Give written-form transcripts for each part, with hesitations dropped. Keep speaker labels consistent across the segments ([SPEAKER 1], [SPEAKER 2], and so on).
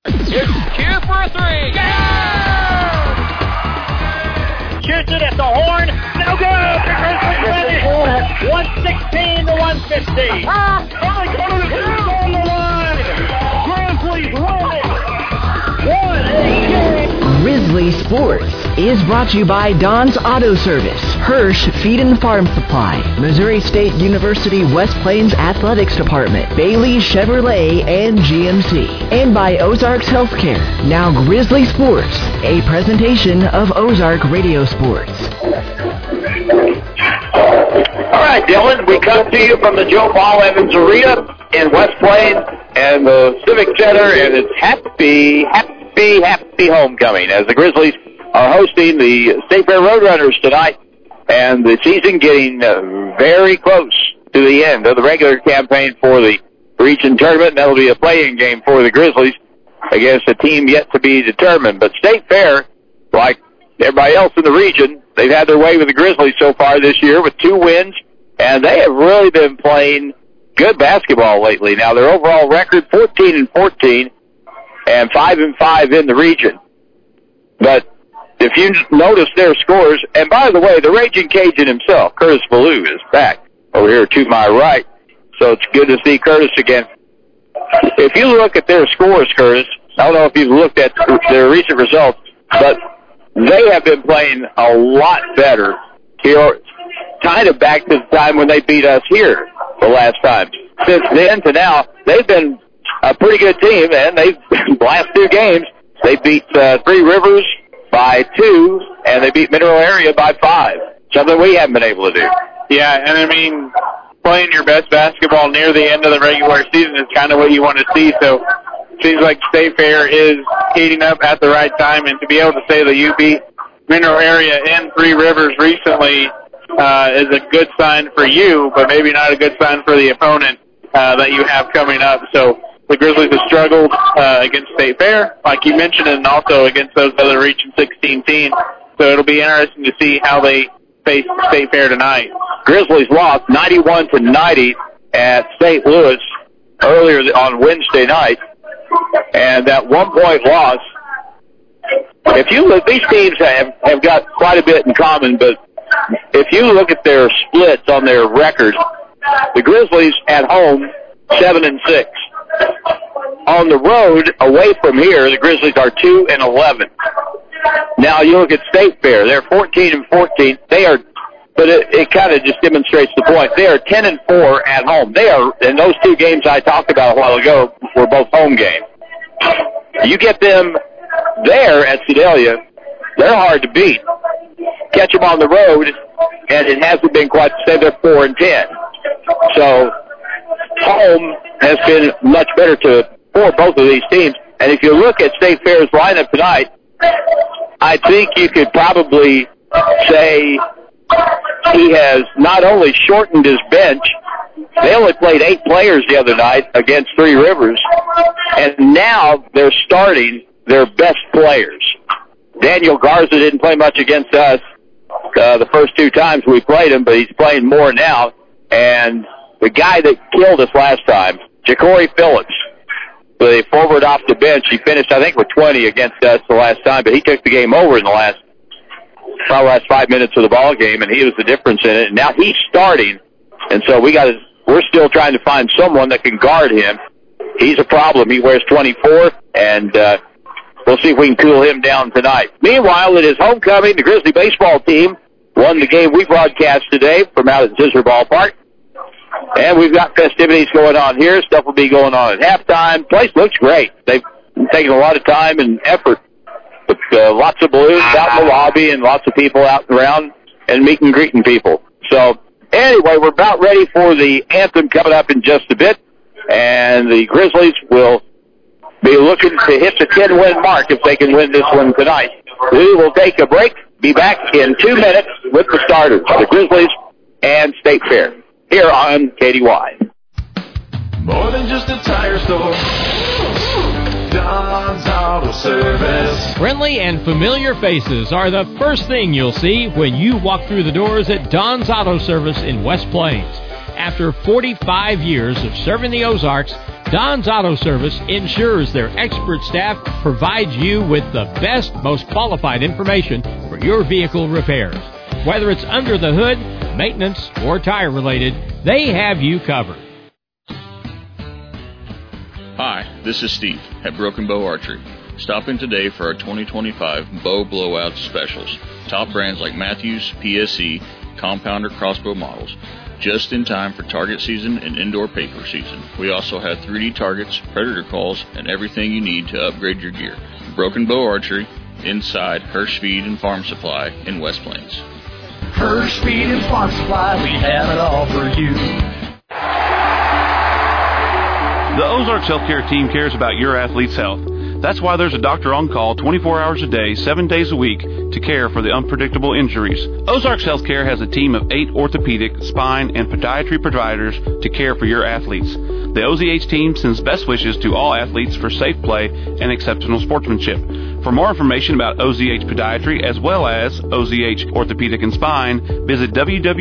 [SPEAKER 1] It's Q for a three. Yeah! Shoots it at the horn. No good. The Grizzlies win it. 116 to 150. On the line. Grizzlies win it.
[SPEAKER 2] Grizzly Sports is brought to you by Don's Auto Service, Hirsch Feed and Farm Supply, Missouri State University West Plains Athletics Department, Bailey Chevrolet and GMC, and by Ozarks Healthcare. Now Grizzly Sports, a presentation of Ozark Radio Sports.
[SPEAKER 3] All right, Dylan, we come to you from the Joe Paul Evans Arena in West Plains and the Civic Center, and it's happy homecoming as the Grizzlies are hosting the State Fair Roadrunners tonight, and the season getting very close to the end of the regular campaign for the region tournament. That'll be a playing game for the Grizzlies against a team yet to be determined. But State Fair, like everybody else in the region, they've had their way with the Grizzlies so far this year with 2 wins, and they have really been playing good basketball lately. Now, their overall record, 14-14, and 5-5 in the region. But if you notice their scores, and by the way, the Raging Cajun himself, Curtis Ballou, is back over here to my right, so it's good to see Curtis again. If you look at their scores, Curtis, I don't know if you've looked at their recent results, but they have been playing a lot better here, kind of back to the time when they beat us here the last time. Since then to now, they've been a pretty good team, and they've last 2 games, they beat Three Rivers by 2, and they beat Mineral Area by 5, something we haven't been able to do.
[SPEAKER 4] Yeah, and I mean, playing your best basketball near the end of the regular season is kind of what you want to see, so it seems like State Fair is heating up at the right time, and to be able to say that you beat Mineral Area and Three Rivers recently is a good sign for you, but maybe not a good sign for the opponent that you have coming up. So the Grizzlies have struggled against State Fair, like you mentioned, and also against those other Region 16 teams. So it'll be interesting to see how they face State Fair tonight.
[SPEAKER 3] Grizzlies lost 91-90 at St. Louis earlier on Wednesday night, and that 1-point loss. If you look, these teams have got quite a bit in common, but if you look at their splits on their record, the Grizzlies at home 7-6. On the road, away from here, the Grizzlies are 2-11. Now you look at State Fair; they're 14-14. They are, but it kind of just demonstrates the point. They are 10-4 at home. They are, and those 2 games I talked about a while ago were both home games. You get them there at Sedalia, they're hard to beat. Catch them on the road, and it hasn't been quite the same. They're 4-10. So home has been much better for both of these teams. And if you look at State Fair's lineup tonight, I think you could probably say he has not only shortened his bench, they only played 8 players the other night against Three Rivers, and now they're starting their best players. Daniel Garza didn't play much against us the first 2 times we played him, but he's playing more now. And the guy that killed us last time, Ja'Cory Phillips, the forward off the bench, he finished, I think, with 20 against us the last time, but he took the game over in the last 5 minutes of the ball game, and he was the difference in it. And now he's starting, and so we're still trying to find someone that can guard him. He's a problem. He wears 24, and we'll see if we can cool him down tonight. Meanwhile, it is homecoming. The Grizzly baseball team won the game we broadcast today from out at Zizzer Ballpark. And we've got festivities going on here. Stuff will be going on at halftime. Place looks great. They've taken a lot of time and effort. With, lots of balloons out in the lobby and lots of people out and around and meet and greeting people. So, anyway, we're about ready for the anthem coming up in just a bit. And the Grizzlies will be looking to hit the 10-win mark if they can win this one tonight. We will take a break. Be back in 2 minutes with the starters, the Grizzlies and State Fair, here on KDY.
[SPEAKER 5] More than just a tire store. Don's Auto Service.
[SPEAKER 1] Friendly and familiar faces are the first thing you'll see when you walk through the doors at Don's Auto Service in West Plains. After 45 years of serving the Ozarks,
[SPEAKER 6] Don's Auto Service ensures their expert staff provides you with the best, most qualified information for your vehicle repairs. Whether it's under the hood, maintenance, or tire related, they have you covered.
[SPEAKER 7] Hi, this is Steve at Broken Bow Archery. Stop in today for our 2025 Bow Blowout Specials. Top brands like Matthews, PSE, compounder crossbow models. Just in time for target season and indoor paper season. We also have 3D targets, predator calls, and everything you need to upgrade your gear. Broken Bow Archery, inside Hirsch Feed and Farm Supply in West Plains.
[SPEAKER 5] Hirsch Feed and Farm Supply, we have it all for you.
[SPEAKER 8] The Ozarks Healthcare team cares about your athlete's health. That's why there's a doctor on call 24 hours a day, 7 days a week to care for the unpredictable injuries. Ozarks Healthcare has a team of 8 orthopedic, spine, and podiatry providers to care for your athletes. The OZH team sends best wishes to all athletes for safe play and exceptional sportsmanship. For more information about OZH Podiatry as well as OZH Orthopedic and Spine, visit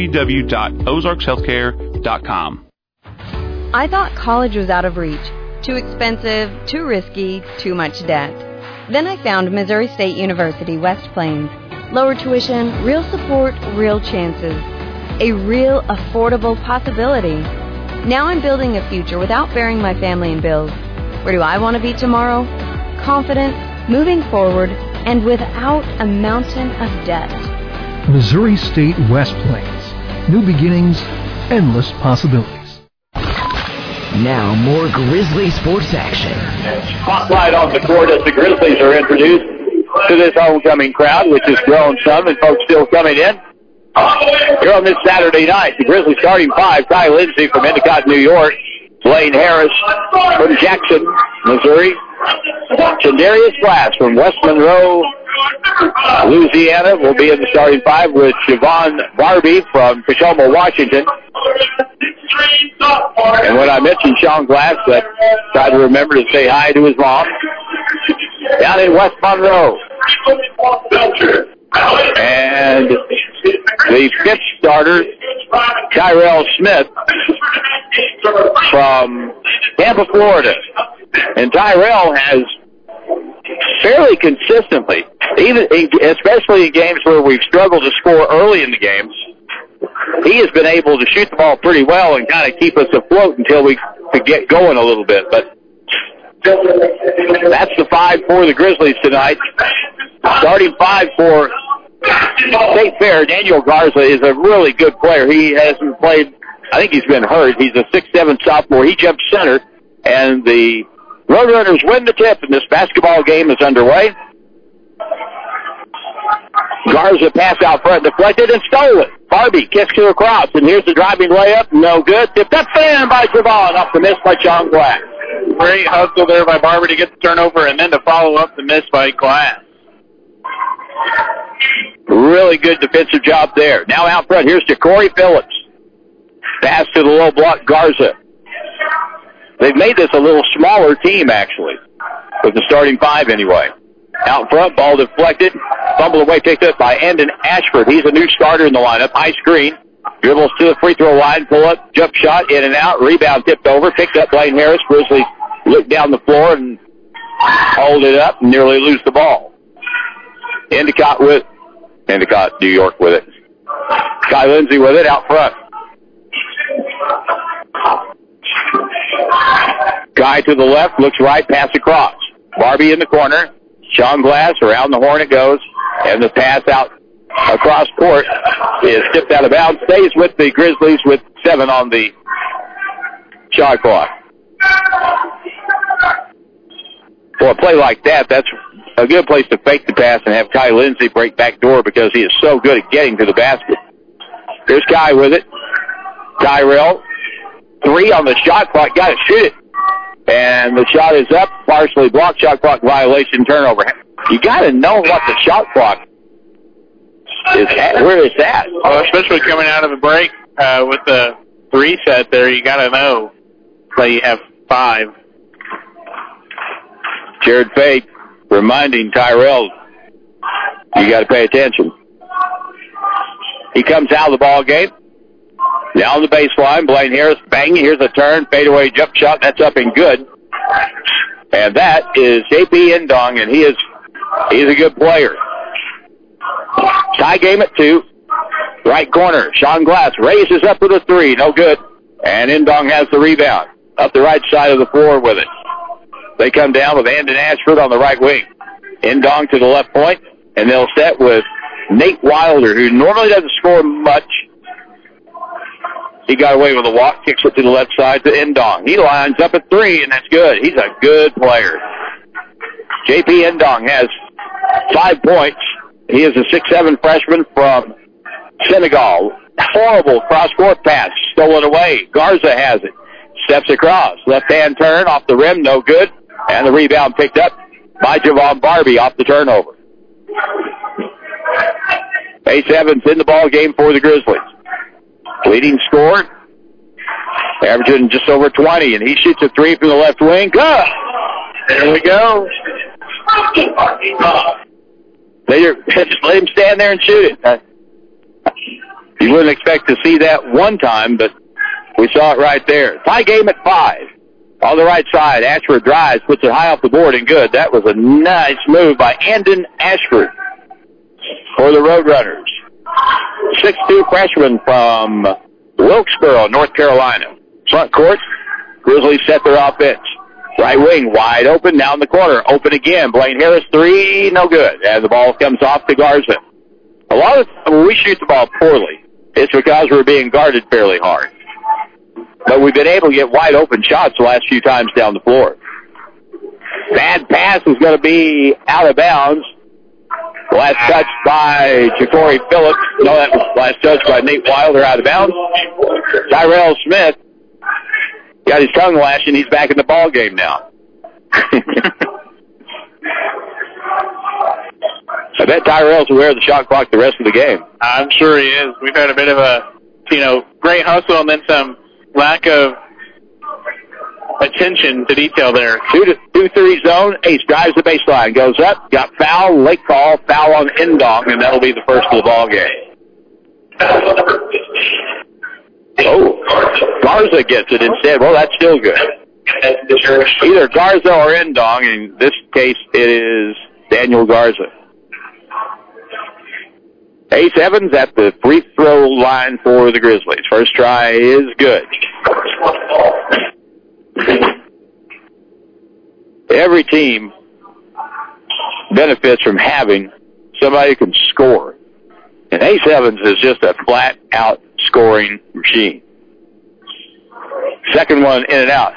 [SPEAKER 8] www.ozarkshealthcare.com.
[SPEAKER 9] I thought college was out of reach. Too expensive, too risky, too much debt. Then I found Missouri State University, West Plains. Lower tuition, real support, real chances. A real affordable possibility. Now I'm building a future without burying my family in bills. Where do I want to be tomorrow? Confident, moving forward, and without a mountain of debt.
[SPEAKER 10] Missouri State, West Plains. New beginnings, endless possibilities.
[SPEAKER 2] Now, more Grizzly sports action.
[SPEAKER 3] Spotlight on the court as the Grizzlies are introduced to this homecoming crowd, which has grown some and folks still coming in. Here on this Saturday night, the Grizzlies starting 5, Ty Lindsay from Endicott, New York, Blaine Harris from Jackson, Missouri, Chandarius Glass from West Monroe, Louisiana will be in the starting 5 with Siobhan Barbie from Tacoma, Washington. And when I mentioned Sean Glass, I tried to remember to say hi to his mom. Down in West Monroe. And the 5th starter, Tyrell Smith from Tampa, Florida. And Tyrell has fairly consistently, especially in games where we've struggled to score early in the games, he has been able to shoot the ball pretty well and kind of keep us afloat until we could get going a little bit. But that's the 5 for the Grizzlies tonight. Starting 5 for State Fair, Daniel Garza is a really good player. He hasn't played, I think he's been hurt. He's a 6'7" sophomore. He jumps center, and the Roadrunners win the tip, and this basketball game is underway. Garza pass out front, deflected and stolen. Barbie kicks to across, and here's the driving layup. No good. Tipped up in by Siobhan, off the miss by Sean Glass.
[SPEAKER 4] Great hustle there by Barbie to get the turnover and then to follow up the miss by Glass.
[SPEAKER 3] Really good defensive job there. Now out front, here's to Corey Phillips. Pass to the low block, Garza. They've made this a little smaller team, actually, with the starting 5 anyway. Out front, ball deflected. Fumble away, picked up by Andon Ashford. He's a new starter in the lineup. High screen. Dribbles to the free throw line. Pull up, jump shot, in and out. Rebound tipped over. Picked up Blaine Harris. Grizzlies look down the floor and hold it up and nearly lose the ball. Endicott, New York with it. Ty Lindsay with it out front. Guy to the left, looks right, pass across. Barbie in the corner. Sean Glass, around the horn it goes, and the pass out across court is tipped out of bounds. Stays with the Grizzlies with 7 on the shot clock. For a play like that, that's a good place to fake the pass and have Ty Lindsay break back door because he is so good at getting to the basket. Here's Kai with it. Tyrell, 3 on the shot clock, got to shoot it. And the shot is up, partially blocked, shot clock violation, turnover. You got to know what the shot clock is at, where it's at.
[SPEAKER 4] Well, especially coming out of a break with the reset there, you got to know that you have 5.
[SPEAKER 3] Jared Fate reminding Tyrell, you got to pay attention. He comes out of the ball game. Down the baseline, Blaine Harris banging. Here's a turn, fadeaway jump shot. That's up and good. And that is J.P. Indong, and he's a good player. Tie game at 2. Right corner, Sean Glass raises up with a 3. No good. And Indong has the rebound. Up the right side of the floor with it. They come down with Andon Ashford on the right wing. Indong to the left point, and they'll set with Nate Wilder, who normally doesn't score much. He got away with a walk, kicks it to the left side to Indong. He lines up at 3, and that's good. He's a good player. J.P. Indong has 5 points. He is a 6'7" freshman from Senegal. Horrible cross-court pass, stolen away. Garza has it. Steps across. Left-hand turn off the rim, no good. And the rebound picked up by Javon Barbie off the turnover. Ace Evans in the ball game for the Grizzlies. Leading scorer, averaging just over 20, and he shoots a 3 from the left wing. Good. There we go. Just let him stand there and shoot it. You wouldn't expect to see that one time, but we saw it right there. Tie game at 5. On the right side, Ashford drives, puts it high off the board, and good. That was a nice move by Andon Ashford for the Roadrunners. 6'2" freshman from Wilkesboro, North Carolina. Front court, Grizzlies set their offense. Right wing, wide open, down the corner. Open again. Blaine Harris, 3, no good. And the ball comes off to Garza. A lot of times when we shoot the ball poorly, it's because we're being guarded fairly hard. But we've been able to get wide open shots the last few times down the floor. Bad pass is going to be out of bounds. Last touch by Ja'Cory Phillips. No, that was last touch by Nate Wilder, out of bounds. Tyrell Smith got his tongue lashing. He's back in the ball game now. I bet Tyrell's aware of the shot clock the rest of the game.
[SPEAKER 4] I'm sure he is. We've had a bit of a, great hustle and then some lack of attention to detail there.
[SPEAKER 3] 2-3 zone. Ace drives the baseline, goes up, got foul, late call, foul on Indong, and that'll be the first of the ball game. Oh, Garza gets it instead. Well, that's still good. Either Garza or Indong. In this case, it is Daniel Garza. Ace Evans at the free throw line for the Grizzlies. First try is good. Every team benefits from having somebody who can score. And Ace Evans is just a flat-out scoring machine. Second one in and out.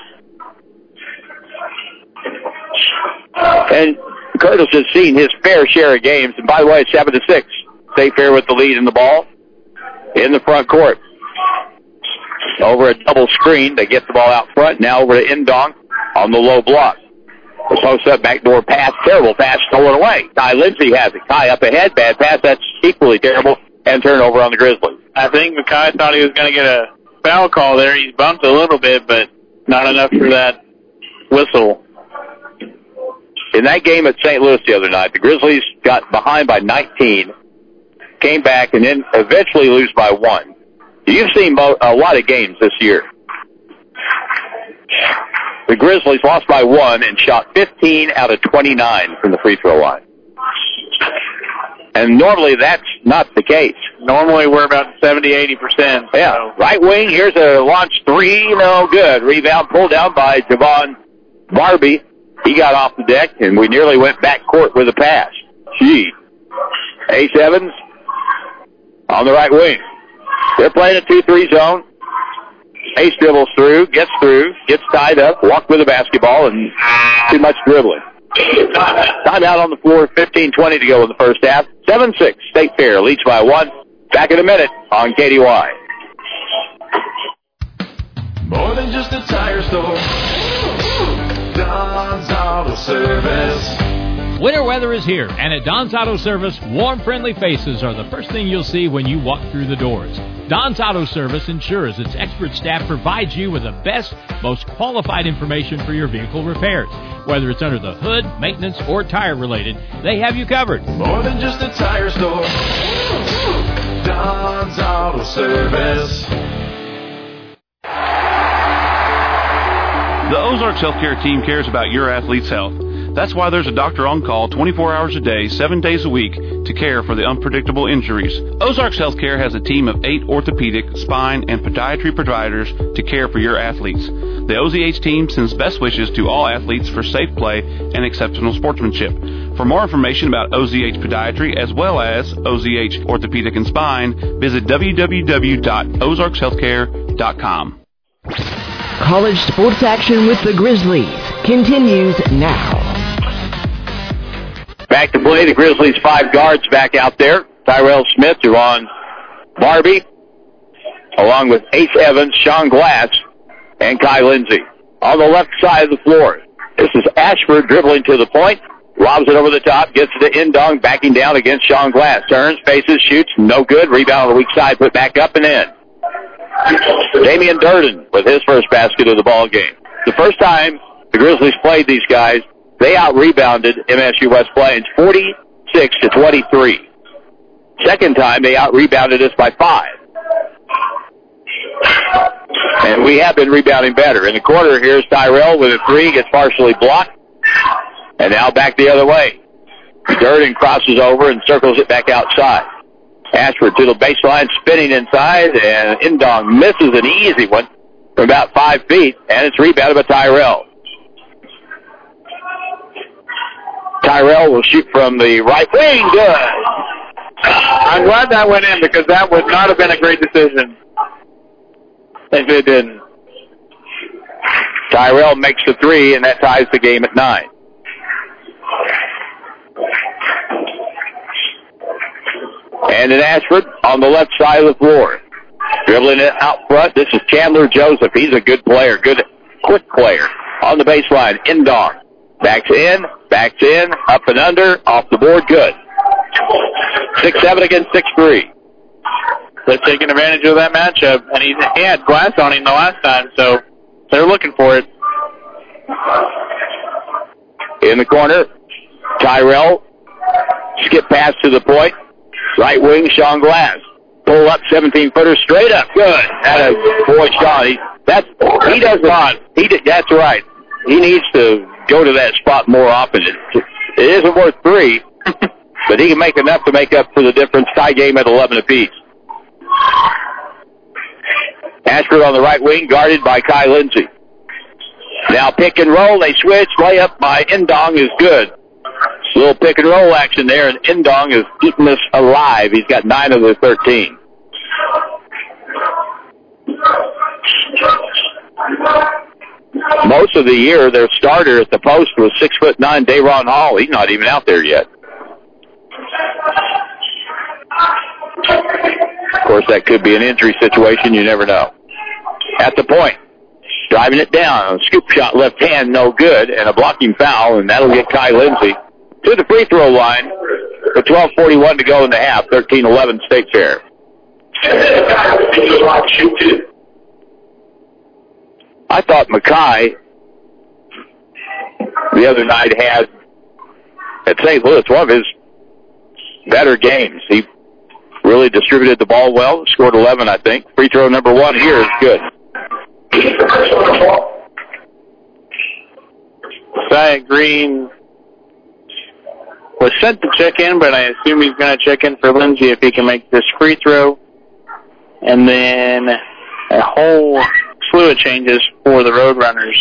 [SPEAKER 3] And Curtis has seen his fair share of games. And by the way, 7-6. Stay fair with the lead in the ball. In the front court. Over a double screen. They get the ball out front. Now over to Indong on the low block. The post-up backdoor pass. Terrible pass stolen away. Ty Lindsay has it. Ty up ahead. Bad pass. That's equally terrible. And turnover on the Grizzlies.
[SPEAKER 4] I think Mackay thought he was going to get a foul call there. He's bumped a little bit, but not enough for that whistle.
[SPEAKER 3] In that game at St. Louis the other night, the Grizzlies got behind by 19, came back, and then eventually lose by 1. You've seen a lot of games this year. The Grizzlies lost by 1 and shot 15 out of 29 from the free throw line. And normally that's not the case.
[SPEAKER 4] Normally we're about 70-80%.
[SPEAKER 3] Yeah.
[SPEAKER 4] So.
[SPEAKER 3] Right wing, here's a launch 3, no good. Rebound pulled down by Javon Barbie. He got off the deck, and we nearly went back court with a pass. Gee. Ace Evans on the right wing. They're playing a 2-3 zone. Ace dribbles through, gets tied up, walked with the basketball, and too much dribbling. Timeout on the floor, 15:20 to go in the first half. 7-6, State Fair leads by 1. Back in a minute on KDY.
[SPEAKER 5] More than just a tire store. Don's Auto Service.
[SPEAKER 6] Winter weather is here, and at Don's Auto Service, warm, friendly faces are the first thing you'll see when you walk through the doors. Don's Auto Service ensures its expert staff provides you with the best, most qualified information for your vehicle repairs. Whether it's under the hood, maintenance, or tire related, they have you covered.
[SPEAKER 5] More than just a tire store. Don's Auto Service.
[SPEAKER 8] The Ozarks Healthcare team cares about your athlete's health. That's why there's a doctor on call 24 hours a day, 7 days a week to care for the unpredictable injuries. Ozarks Healthcare has a team of 8 orthopedic, spine, and podiatry providers to care for your athletes. The OZH team sends best wishes to all athletes for safe play and exceptional sportsmanship. For more information about OZH Podiatry as well as OZH Orthopedic and Spine, visit www.ozarkshealthcare.com.
[SPEAKER 2] College sports action with the Grizzlies continues now.
[SPEAKER 3] Back to play, the Grizzlies 5 guards back out there. Tyrell Smith, Javon Barbie, along with Ace Evans, Sean Glass, and Kai Lindsay. On the left side of the floor, this is Ashford dribbling to the point, lobs it over the top, gets it to Indong, backing down against Sean Glass. Turns, faces, shoots, no good. Rebound on the weak side, put back up and in. Damian Durden with his first basket of the ball game. The first time the Grizzlies played these guys, they out-rebounded MSU West Plains 46-23. Second time, they out-rebounded us by 5. And we have been rebounding better. In the corner, here's Tyrell with a 3, gets partially blocked, and now back the other way. Durden crosses over and circles it back outside. Ashford to the baseline, spinning inside, and Indong misses an easy one from about 5 feet, and it's rebounded by Tyrell. Tyrell will shoot from the right wing. Good.
[SPEAKER 4] I'm glad that went in because that would not have been a great decision if it didn't.
[SPEAKER 3] Tyrell makes the 3, and that ties the game at 9. And in Ashford on the left side of the floor. Dribbling it out front. This is Chandler Joseph. He's a good player, good, quick player. On the baseline, Indong. Backs in, up and under, off the board, good. 6-7 against 6-3.
[SPEAKER 4] They're taking advantage of that matchup, and he had Glass on him the last time, so they're looking for it.
[SPEAKER 3] In the corner, Tyrell, skip pass to the point. Right wing, Sean Glass. Pull up, 17-footer, straight up. Good. Boy, Sean, that's right. He needs to go to that spot more often. It isn't worth 3, but he can make enough to make up for the difference. Tie game at 11 apiece. Ashford on the right wing, guarded by Kai Lindsay. Now pick and roll, they switch. Layup by Indong is good. A little pick and roll action there, and Indong is keeping us alive. He's got 9 of the 13. Most of the year, their starter at the post was 6'9" Dayron Hall. He's not even out there yet. Of course, that could be an injury situation. You never know. At the point, driving it down. A scoop shot left hand, no good, and a blocking foul, and that'll get Kai Lindsay to the free throw line with 12:41 to go in the half. 13-11 State Fair. I thought Mackay the other night had, at St. Louis, one of his better games. He really distributed the ball well, scored 11, I think. Free throw number 1 here is good.
[SPEAKER 4] Zaya Green was sent to check in, but I assume he's going to check in for Lindsay if he can make this free throw. And then a whole slew of changes for the Roadrunners.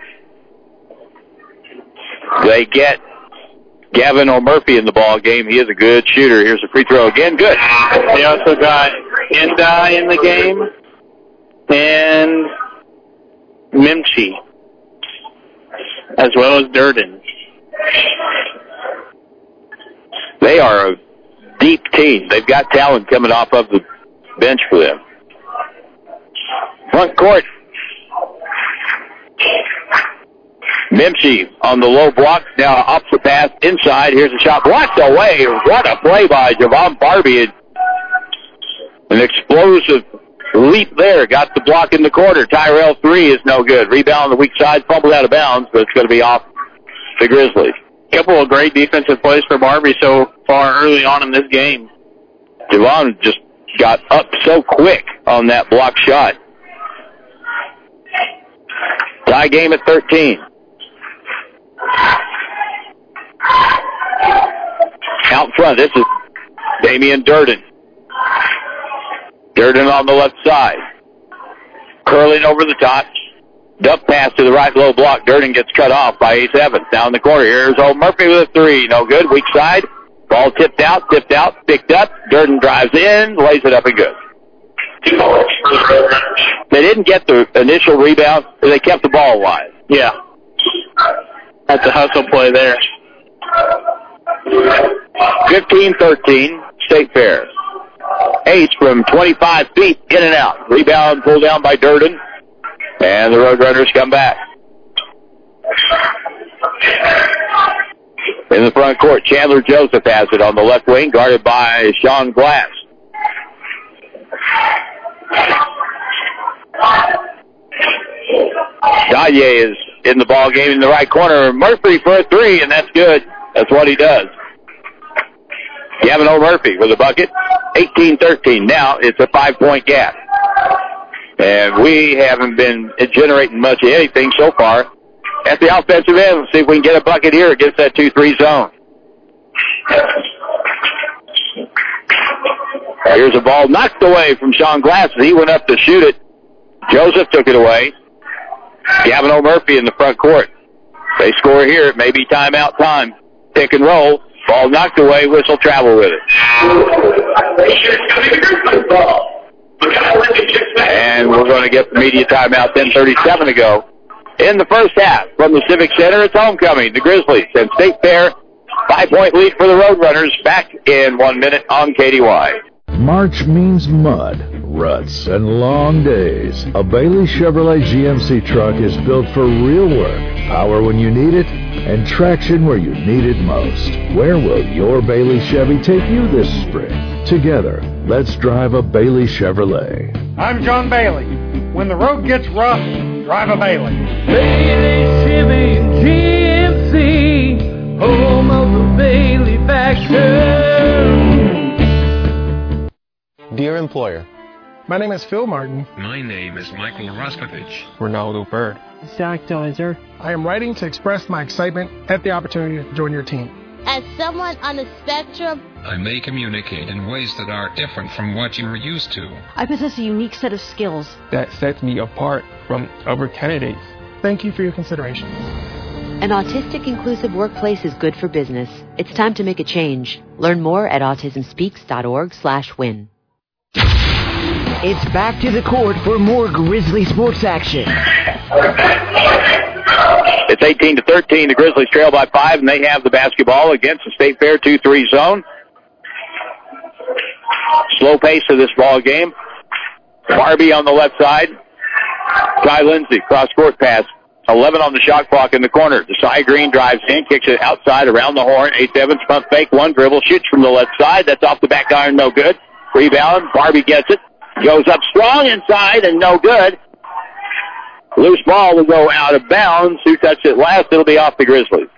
[SPEAKER 3] They get Gavin O'Murphy in the ball game. He is a good shooter. Here's a free throw again. Good.
[SPEAKER 4] They also got Endai in the game and Mimchi, as well as Durden.
[SPEAKER 3] They are a deep team. They've got talent coming off of the bench for them. Front court. Mimchi on the low block. Now off the pass inside. Here's a shot blocked away. What a play by Javon Barbie. An explosive leap there. Got the block in the corner. Tyrell 3 is no good. Rebound on the weak side. Fumbled out of bounds, but it's going to be off the Grizzlies.
[SPEAKER 4] Couple of great defensive plays for Barbie so far early on in this game.
[SPEAKER 3] Javon just got up so quick on that block shot. Tie game at 13. Out front, this is Damian Durden. Durden on the left side. Curling over the top. Dump pass to the right low block. Durden gets cut off by Ace Evans. Down the corner. Here's Old Murphy with a three. No good. Weak side. Ball tipped out, picked up. Durden drives in, lays it up and good. They didn't get the initial rebound. They kept the ball alive.
[SPEAKER 4] Yeah. That's a hustle play there.
[SPEAKER 3] 15-13, State Fair. Ace from 25 feet, in and out. Rebound pulled down by Durden, and the Roadrunners come back. In the front court, Chandler Joseph has it on the left wing, guarded by Sean Glass. Daye is in the ball game in the right corner. Murphy for a three, and that's good. That's what he does. Gavin O'Murphy with a bucket. 18-13. Now it's a 5-point gap. And we haven't been generating much of anything so far at the offensive end. Let's see if we can get a bucket here against that 2-3 zone. Here's a ball knocked away from Sean Glass. He went up to shoot it. Joseph took it away. Gavin O'Murphy in the front court. They score here. It may be timeout time. Pick and roll. Ball knocked away. Whistle travel with it. And we're going to get the media timeout. 10:37 to go. In the first half, from the Civic Center, it's homecoming. The Grizzlies and State Fair. 5-point lead for the Roadrunners. Back in 1 minute on KDY.
[SPEAKER 11] March means mud, ruts, and long days. A Bailey Chevrolet GMC truck is built for real work, power when you need it, and traction where you need it most. Where will your Bailey Chevy take you this spring? Together, let's drive a Bailey Chevrolet.
[SPEAKER 12] I'm John Bailey. When the road gets rough, drive a Bailey.
[SPEAKER 5] Bailey Chevy GMC, home of the Bailey factor.
[SPEAKER 13] Dear employer,
[SPEAKER 14] my name is Phil Martin.
[SPEAKER 15] My name is Michael Roskovich.
[SPEAKER 13] Ronaldo Bird.
[SPEAKER 14] Zach Deiser. I am writing to express my excitement at the opportunity to join your team.
[SPEAKER 16] As someone on the spectrum,
[SPEAKER 15] I may communicate in ways that are different from what you are used to.
[SPEAKER 17] I possess a unique set of skills
[SPEAKER 13] that sets me apart from other candidates.
[SPEAKER 14] Thank you for your consideration.
[SPEAKER 17] An autistic inclusive workplace is good for business. It's time to make a change. Learn more at autismspeaks.org/win.
[SPEAKER 2] It's back to the court for more Grizzly sports action.
[SPEAKER 3] It's 18-13. The Grizzlies trail by 5, and they have the basketball against the State Fair 2-3 zone. Slow pace of this ball game. Barbie on the left side. Ty Lindsay, cross-court pass. 11 on the shot clock in the corner. Desai Green drives in, kicks it outside around the horn. Ace Evans pump fake, one dribble, shoots from the left side. That's off the back iron, no good. Rebound, Barbie gets it. Goes up strong inside and no good. Loose ball will go out of bounds. Who touched it last? It'll be off the Grizzlies.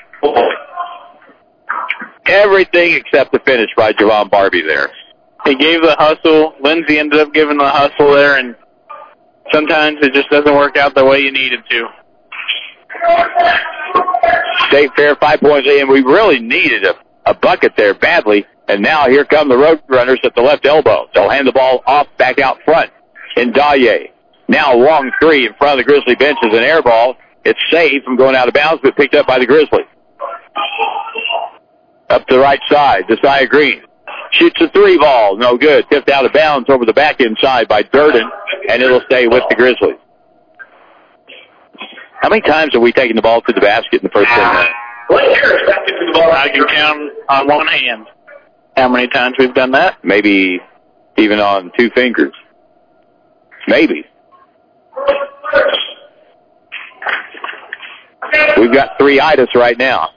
[SPEAKER 3] Everything except the finish by Javon Barbie there.
[SPEAKER 4] He gave the hustle. Lindsay ended up giving the hustle there, and sometimes it just doesn't work out the way you need it to.
[SPEAKER 3] State Fair 5 points in. We really needed a bucket there badly. And now here come the Roadrunners at the left elbow. They'll hand the ball off back out front in Daye. Now a long three in front of the Grizzly bench is an air ball. It's saved from going out of bounds, but picked up by the Grizzlies. Up to the right side, Desai Green. Shoots a three ball, no good. Tipped out of bounds over the back inside by Durden, and it'll stay with the Grizzlies. How many times have we taken the ball to the basket in the first 10 minutes?
[SPEAKER 4] I can count on one hand how many times we've done that.
[SPEAKER 3] Maybe even on two fingers. Maybe. We've got three itis right now.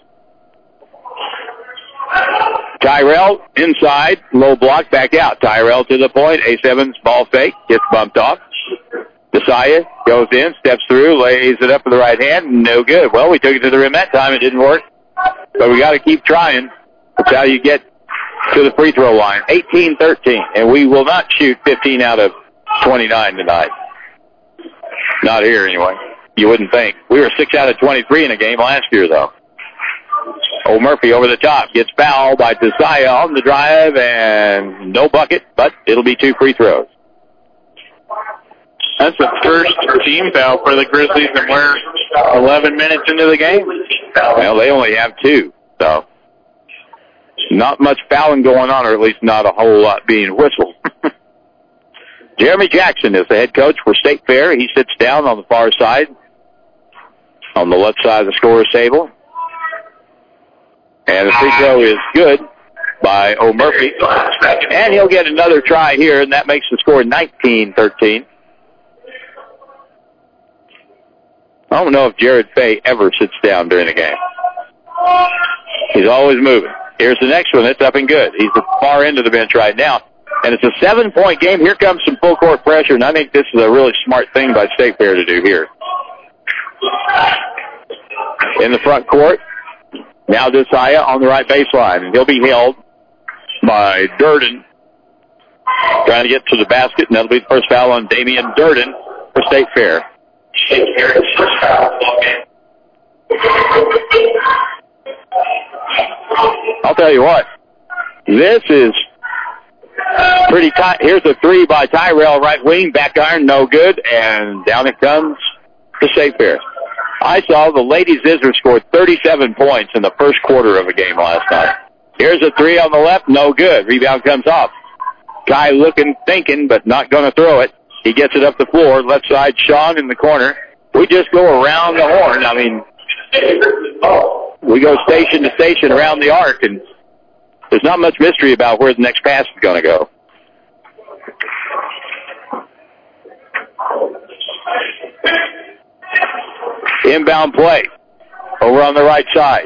[SPEAKER 3] Tyrell inside, low block, back out. Tyrell to the point, Ace Evans, ball fake, gets bumped off. Desai goes in, steps through, lays it up with the right hand, no good. Well, we took it to the rim that time, it didn't work. But we got to keep trying. That's how you get to the free throw line. 18-13. And we will not shoot 15 out of 29 tonight. Not here, anyway. You wouldn't think. We were 6 out of 23 in a game last year, though. Old Murphy over the top. Gets fouled by Desire on the drive, and no bucket, but it'll be 2 free throws.
[SPEAKER 4] That's the first team foul for the Grizzlies, and we're 11 minutes into the game.
[SPEAKER 3] Well, they only have 2, so not much fouling going on, or at least not a whole lot being whistled. Jeremy Jackson is the head coach for State Fair. He sits down on the far side, on the left side of the scorer's table. And the free throw is good by O'Murphy. And he'll get another try here, and that makes the score 19-13. I don't know if Jared Fay ever sits down during a game. He's always moving. Here's the next one. It's up and good. He's at the far end of the bench right now. And it's a 7-point game. Here comes some full court pressure, and I think this is a really smart thing by State Fair to do here. In the front court, now Desaya on the right baseline, and he'll be held by Durden, trying to get to the basket, and that'll be the first foul on Damian Durden for State Fair. First foul. I'll tell you what, this is pretty tight. Here's a 3 by Tyrell, right wing, back iron, no good, and down it comes to State Fair. I saw the Lady Zizzers scored 37 points in the first quarter of a game last night. Here's a 3 on the left, no good. Rebound comes off. Guy looking, thinking, but not going to throw it. He gets it up the floor, left side, Sean in the corner. We just go around the horn. I mean, we go station to station around the arc, and there's not much mystery about where the next pass is going to go. Inbound play over on the right side.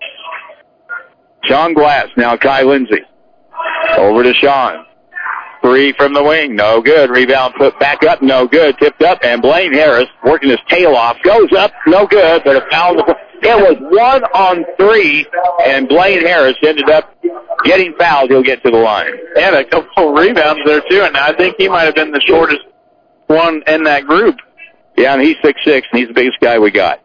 [SPEAKER 3] Sean Glass, now Kai Lindsay. Over to Sean. 3 from the wing, no good. Rebound put back up, no good. Tipped up, and Blaine Harris, working his tail off, goes up, no good, but a foul. It was 1 on 3, and Blaine Harris ended up getting fouled. He'll get to the line.
[SPEAKER 4] And a couple rebounds there, too, and I think he might have been the shortest one in that group.
[SPEAKER 3] Yeah, and he's 6'6", and he's the biggest guy we got.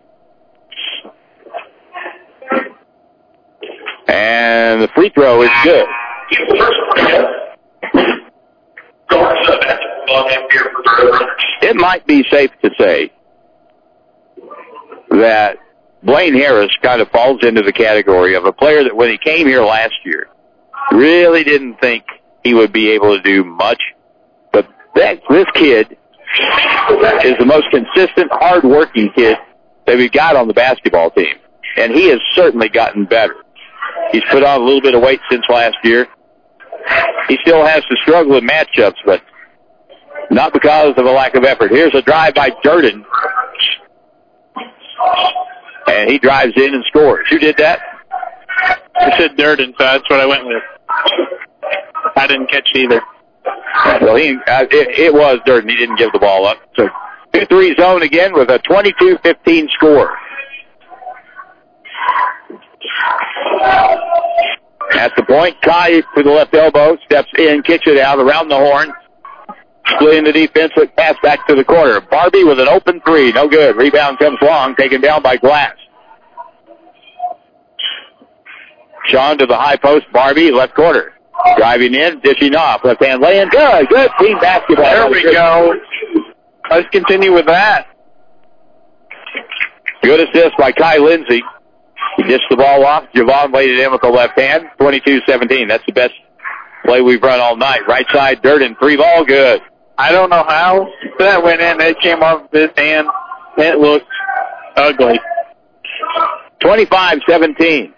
[SPEAKER 3] And the free throw is good. It might be safe to say that Blaine Harris kind of falls into the category of a player that when he came here last year, really didn't think he would be able to do much. But this kid is the most consistent, hard-working kid that we've got on the basketball team. And he has certainly gotten better. He's put on a little bit of weight since last year. He still has to struggle in matchups, but not because of a lack of effort. Here's a drive by Durden. And he drives in and scores. Who did that?
[SPEAKER 4] I said Durden, so that's what I went with. I didn't catch it either.
[SPEAKER 3] Well, it was Durden. He didn't give the ball up. So 2-3 zone again with a 22-15 score. At the point, Kai to the left elbow, steps in, kicks it out around the horn. Splitting the defense, pass back to the corner. Barbie with an open 3, no good. Rebound comes long, taken down by Glass. Sean to the high post, Barbie, left corner. Driving in, dishing off, left hand laying, good team basketball.
[SPEAKER 4] There we go. Let's continue with that.
[SPEAKER 3] Good assist by Kai Lindsay. He dished the ball off. Javon laid it in with the left hand. 22-17. That's the best play we've run all night. Right side, Durden. 3 ball, good.
[SPEAKER 4] I don't know how that went in. It came off his hand. It looked ugly.
[SPEAKER 3] 25-17.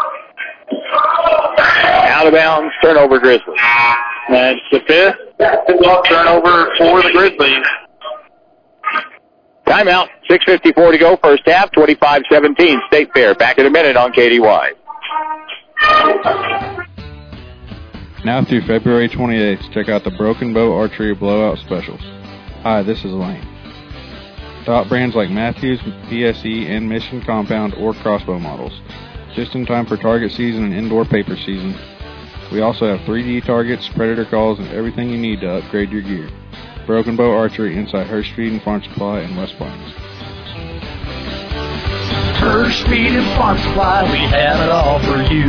[SPEAKER 3] Out of bounds, turnover Grizzlies.
[SPEAKER 4] That's the 5th turnover for the Grizzlies.
[SPEAKER 3] Timeout. 6:54 to go. First half. 25-17. State Fair. Back in a minute on KDY.
[SPEAKER 18] Now through February 28th, check out the Broken Bow Archery Blowout Specials. Hi, this is Lane. Top brands like Matthews, PSE, and Mission Compound or crossbow models. Just in time for target season and indoor paper season. We also have 3D targets, predator calls, and everything you need to upgrade your gear. Broken Bow Archery inside Hirsch Feed and Farm Supply in West Plains.
[SPEAKER 5] Hirsch Feed and Farm Supply, we have it all for you.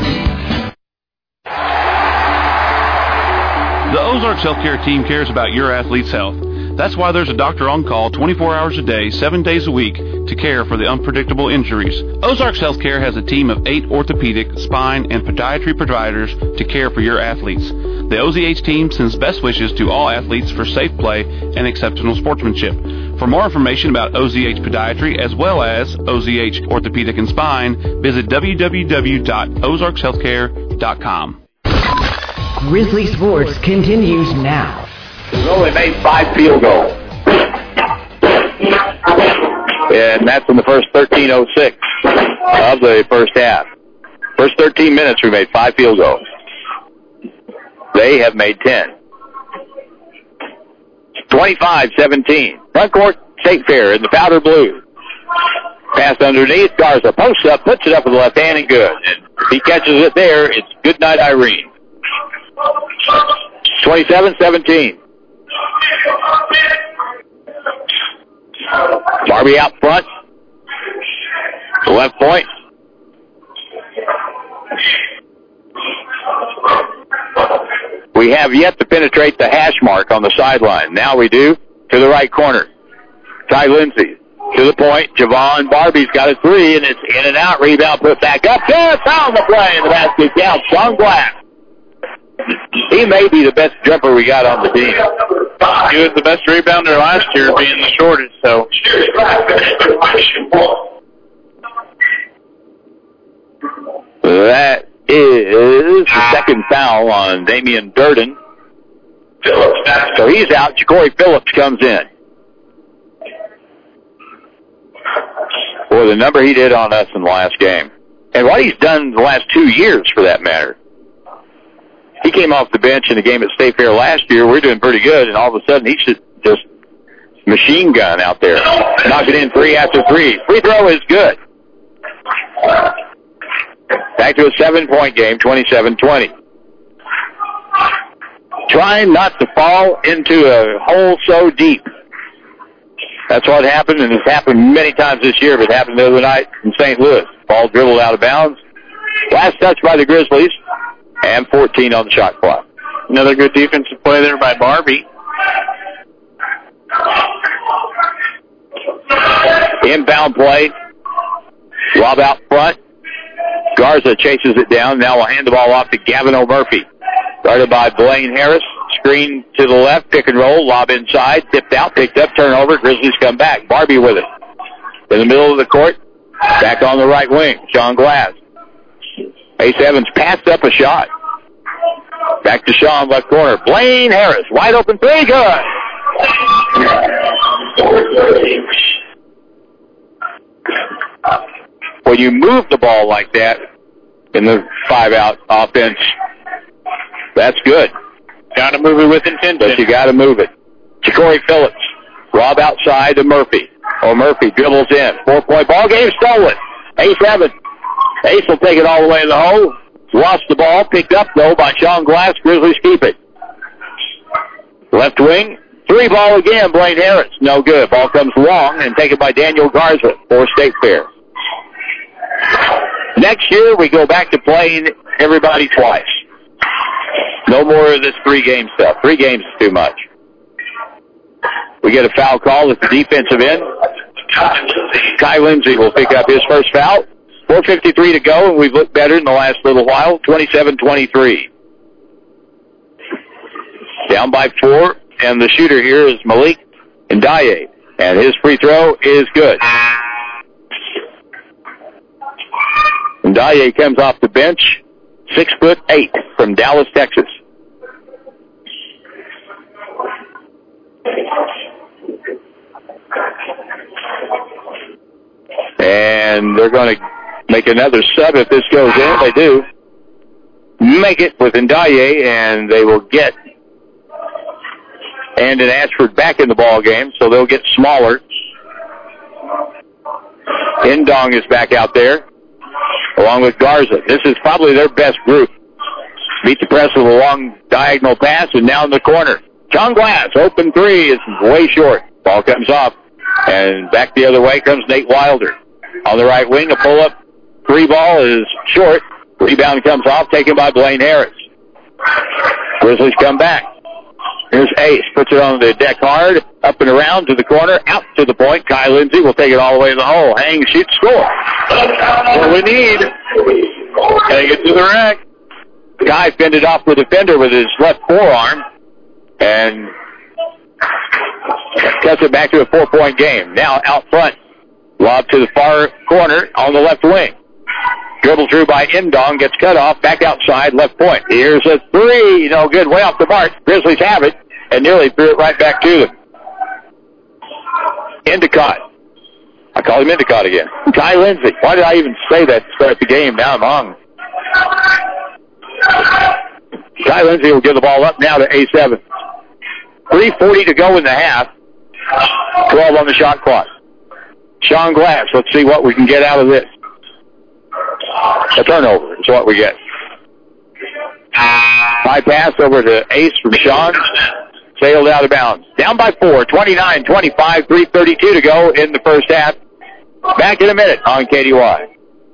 [SPEAKER 8] The Ozarks Healthcare team cares about your athlete's health. That's why there's a doctor on call 24 hours a day, 7 days a week to care for the unpredictable injuries. Ozarks Healthcare has a team of 8 orthopedic, spine, and podiatry providers to care for your athletes. The OZH team sends best wishes to all athletes for safe play and exceptional sportsmanship. For more information about OZH Podiatry as well as OZH Orthopedic and Spine, visit www.ozarkshealthcare.com.
[SPEAKER 2] Grizzly Sports continues now.
[SPEAKER 3] We've only made 5 field goals. And that's in the first 13:06 of the first half. First 13 minutes, we made 5 field goals. They have made 10. 25-17. Front court, State Fair in the powder blue. Pass underneath. Garza posts up, puts it up with the left hand, and good. And if he catches it there, it's good night, Irene. 27-17. Barbie out front. The left point. We have yet to penetrate the hash mark on the sideline. Now we do. To the right corner. Ty Lindsay. To the point. Javon Barbie's got a 3, and it's in and out. Rebound put back up. Good. Foul the play, and the basket counts. Sean Glass. He may be the best jumper we got on the team.
[SPEAKER 4] He was the best rebounder last year, being the shortest, so.
[SPEAKER 3] That is the second foul on Damian Durden. So he's out. Ja'Cory Phillips comes in. Boy, the number he did on us in the last game. And what he's done the last 2 years, for that matter. He came off the bench in the game at State Fair last year. We're doing pretty good, and all of a sudden he should just machine gun out there. Knock it in 3 after 3. Free throw is good. Back to a 7-point game, 27-20. Trying not to fall into a hole so deep. That's what happened, and it's happened many times this year, but it happened the other night in St. Louis. Ball dribbled out of bounds. Last touch by the Grizzlies, and 14 on the shot clock.
[SPEAKER 4] Another good defensive play there by Barbie.
[SPEAKER 3] Inbound play. Lob out front. Garza chases it down. Now we'll hand the ball off to Gavin O'Murphy. Guarded by Blaine Harris. Screen to the left. Pick and roll. Lob inside. Tipped out. Picked up. Turnover. Grizzlies come back. Barbie with it. In the middle of the court. Back on the right wing. Sean Glass. Ace Evans passed up a shot. Back to Sean, left corner. Blaine Harris. Wide open 3. Good. When you move the ball like that in the 5-out offense, that's good.
[SPEAKER 4] Got to move it with intention.
[SPEAKER 3] But you got to move it. Ja'Cory Phillips. Rob outside to Murphy. Murphy dribbles in. 4-point ball game stolen. Ace Evans. Ace will take it all the way in the hole. Lost the ball. Picked up, though, by Sean Glass. Grizzlies keep it. Left wing. 3 ball again. Blaine Harris. No good. Ball comes long and taken by Daniel Garza for State Fair. Next year, we go back to playing everybody twice. No more of this 3-game stuff. 3 games is too much. We get a foul call at the defensive end. Ty Lindsay will pick up his first foul. 4:53 to go, and we've looked better in the last little while. 27-23. Down by 4, and the shooter here is Malik Ndaye, and his free throw is good. Ndaye comes off the bench, 6'8" from Dallas, Texas. And they're going to make another sub if this goes in. They do. Make it with Ndaye, and they will get Andon Ashford back in the ball game, so they'll get smaller. Indong is back out there, along with Garza. This is probably their best group. Beat the press with a long diagonal pass, and now in the corner. Sean Glass, open three, is way short. Ball comes off, and back the other way comes Nate Wilder. On the right wing, a pull-up three ball is short. Rebound comes off, taken by Blaine Harris. Grizzlies come back. Here's Ace, puts it on the deck hard, up and around to the corner, out to the point. Kai Lindsay will take it all the way to the hole. Hang, shoot, score. What we need. Take it to the rack. Guy fended off the defender with his left forearm and cuts it back to a 4-point game. Now out front, lob to the far corner on the left wing. Dribble through by Indong, gets cut off, back outside, left point. Here's a three, no good, way off the mark. Grizzlies have it, and nearly threw it right back to them. Endicott. I call him Endicott again. Kai Lindsay. Why did I even say that to start the game? Now I'm hung. Kai Lindsay will give the ball up now to A7. 3:40 to go in the half. 12 on the shot clock. Sean Glass, let's see what we can get out of this. A turnover is what we get. High pass over to Ace from Sean. Sailed out of bounds. Down by 4, 29-25, 3:32 to go in the first half. Back in a minute on KDY.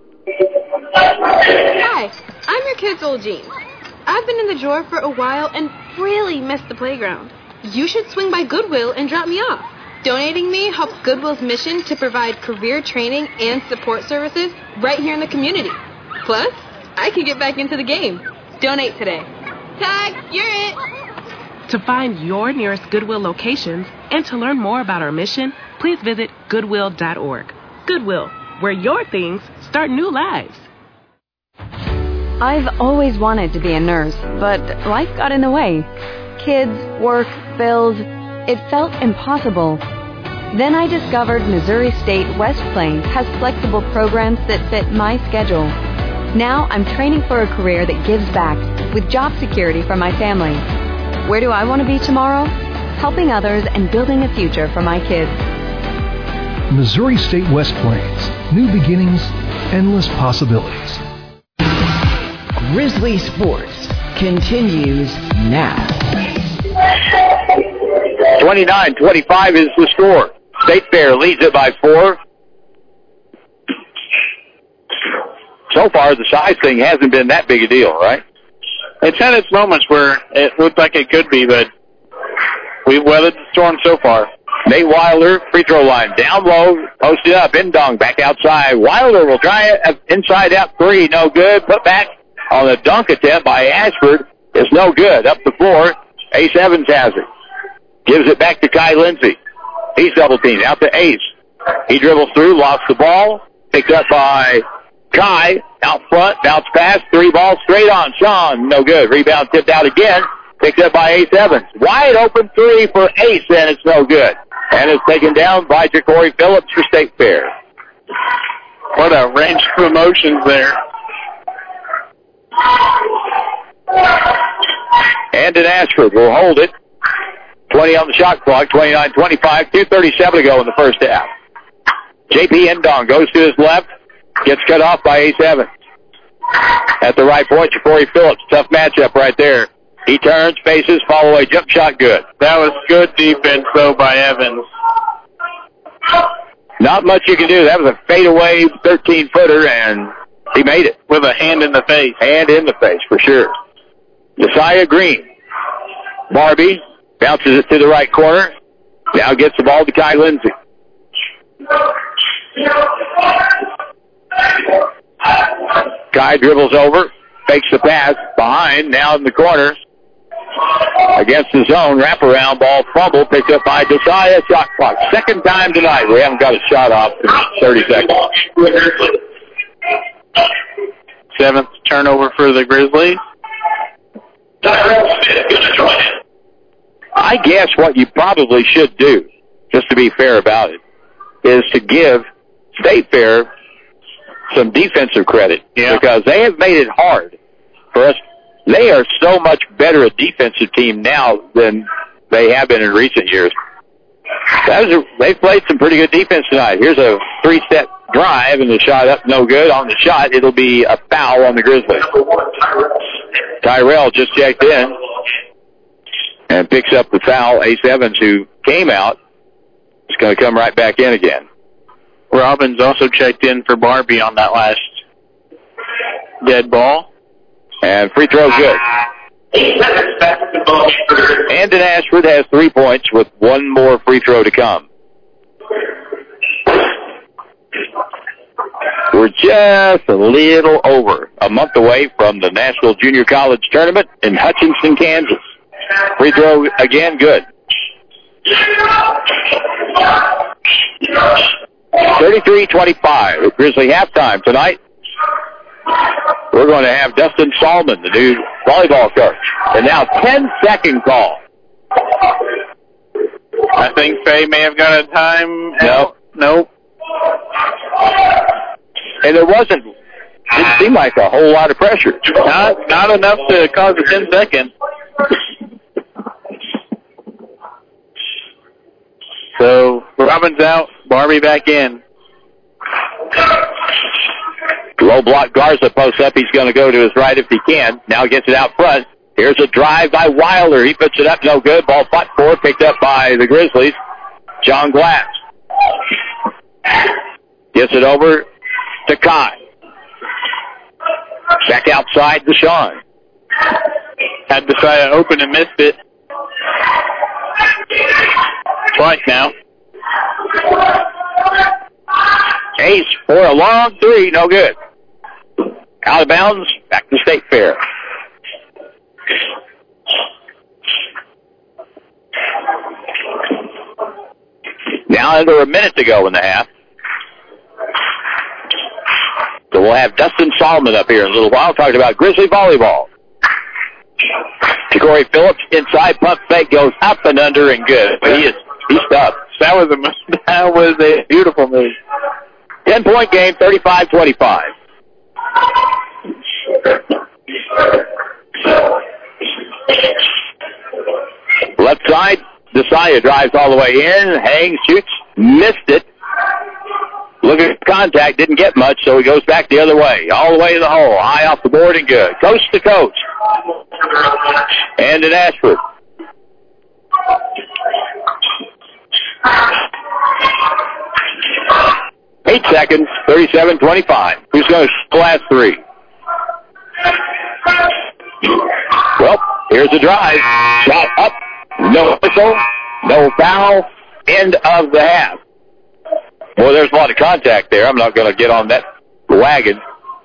[SPEAKER 19] Hi, I'm your kid's old jeans. I've been in the drawer for a while and really missed the playground. You should swing by Goodwill and drop me off. Donating me helps Goodwill's mission to provide career training and support services right here in the community. Plus, I can get back into the game. Donate today. Tag, you're it.
[SPEAKER 20] To find your nearest Goodwill locations and to learn more about our mission, please visit Goodwill.org. Goodwill, where your things start new lives.
[SPEAKER 9] I've always wanted to be a nurse, but life got in the way. Kids, work, bills, it felt impossible. Then I discovered Missouri State West Plains has flexible programs that fit my schedule. Now I'm training for a career that gives back with job security for my family. Where do I want to be tomorrow? Helping others and building a future for my kids.
[SPEAKER 10] Missouri State West Plains. New beginnings, endless possibilities.
[SPEAKER 2] Grizzly Sports continues now.
[SPEAKER 3] 29-25 is the score. State Fair leads it by 4. So far, the size thing hasn't been that big a deal, right?
[SPEAKER 4] It's had its moments where it looked like it could be, but we've weathered the storm so far.
[SPEAKER 3] Nate Wilder, free throw line, down low, posted up, Indong, back outside. Wilder will try it, inside out three, no good. Put back on the dunk attempt by Ashford. It's no good. Up the floor, Ace Evans has it. Gives it back to Kai Lindsay. He's double-teamed, out to Ace. He dribbles through, lost the ball, picked up by Kai, out front, bounce pass, three balls straight on Sean, no good. Rebound tipped out again, picked up by Ace Evans. Wide open three for Ace, and it's no good. And it's taken down by Ja'Cory Phillips for State Fair.
[SPEAKER 4] What a range of emotions there.
[SPEAKER 3] Andon Ashford will hold it. 20 on the shot clock, 29-25, 2:37 to go in the first half. J.P. Indong goes to his left, gets cut off by Ace Evans. At the right point, Ja'Cory Phillips, tough matchup right there. He turns, faces, follow away, jump shot good.
[SPEAKER 4] That was good defense, though, by Evans.
[SPEAKER 3] Not much you can do. That was a fadeaway 13-footer, and he made it.
[SPEAKER 4] With a hand in the face.
[SPEAKER 3] Hand in the face, for sure. Josiah Green. Barbie bounces it to the right corner. Now gets the ball to Kai Lindsay. Kai dribbles over, fakes the pass, behind, now in the corner. Against the zone, wraparound ball, fumble, picked up by Josiah, shot clock. Second time tonight, we haven't got a shot off in 30 seconds.
[SPEAKER 4] Seventh turnover for the Grizzlies.
[SPEAKER 3] I guess what you probably should do, just to be fair about it, is to give State Fair some defensive credit.
[SPEAKER 4] Yeah.
[SPEAKER 3] Because they have made it hard for us. They are so much better a defensive team now than they have been in recent years. They played some pretty good defense tonight. Here's a three-step drive, and the shot up, no good. On the shot, it'll be a foul on the Grizzlies. Tyrell just checked in and picks up the foul. Ace Evans, who came out, is going to come right back in again.
[SPEAKER 4] Robbins also checked in for Barbie on that last dead ball.
[SPEAKER 3] And free throw good. Andon Ashford has 3 points with one more free throw to come. We're just a little over a month away from the National Junior College Tournament in Hutchinson, Kansas. Free throw again, good. 33-25. Grizzly halftime tonight. We're going to have Dustin Salmon, the new volleyball coach. And now 10-second call.
[SPEAKER 4] I think Faye may have got a time.
[SPEAKER 3] Nope. And there didn't seem like a whole lot of pressure.
[SPEAKER 4] Not enough to cause a 10-second. So Robbins out, Barbie back in.
[SPEAKER 3] Low block Garza posts up. He's going to go to his right if he can. Now gets it out front. Here's a drive by Wilder. He puts it up, no good. Ball fought for, picked up by the Grizzlies. John Glass gets it over to Kai. Back outside to Sean.
[SPEAKER 4] Had the side open and missed it. Twice now.
[SPEAKER 3] Ace for a long three, no good. Out of bounds, back to State Fair. Now under a minute to go in the half. So we'll have Dustin Solomon up here in a little while talking about Grizzly volleyball. Corey Phillips inside pump fake goes up and under and good. But he's tough.
[SPEAKER 4] That was a beautiful move.
[SPEAKER 3] 10-point game, 35-25. Left side, Desaya drives all the way in, hangs, shoots, missed it. Look at contact, didn't get much, so he goes back the other way, all the way to the hole, high off the board and good. Coast to coast. And in Ashford. Eight seconds, 37-25. Who's going to shoot the last three? Well, here's the drive. Shot up, no whistle, no foul, end of the half. Well, there's a lot of contact there. I'm not going to get on that wagon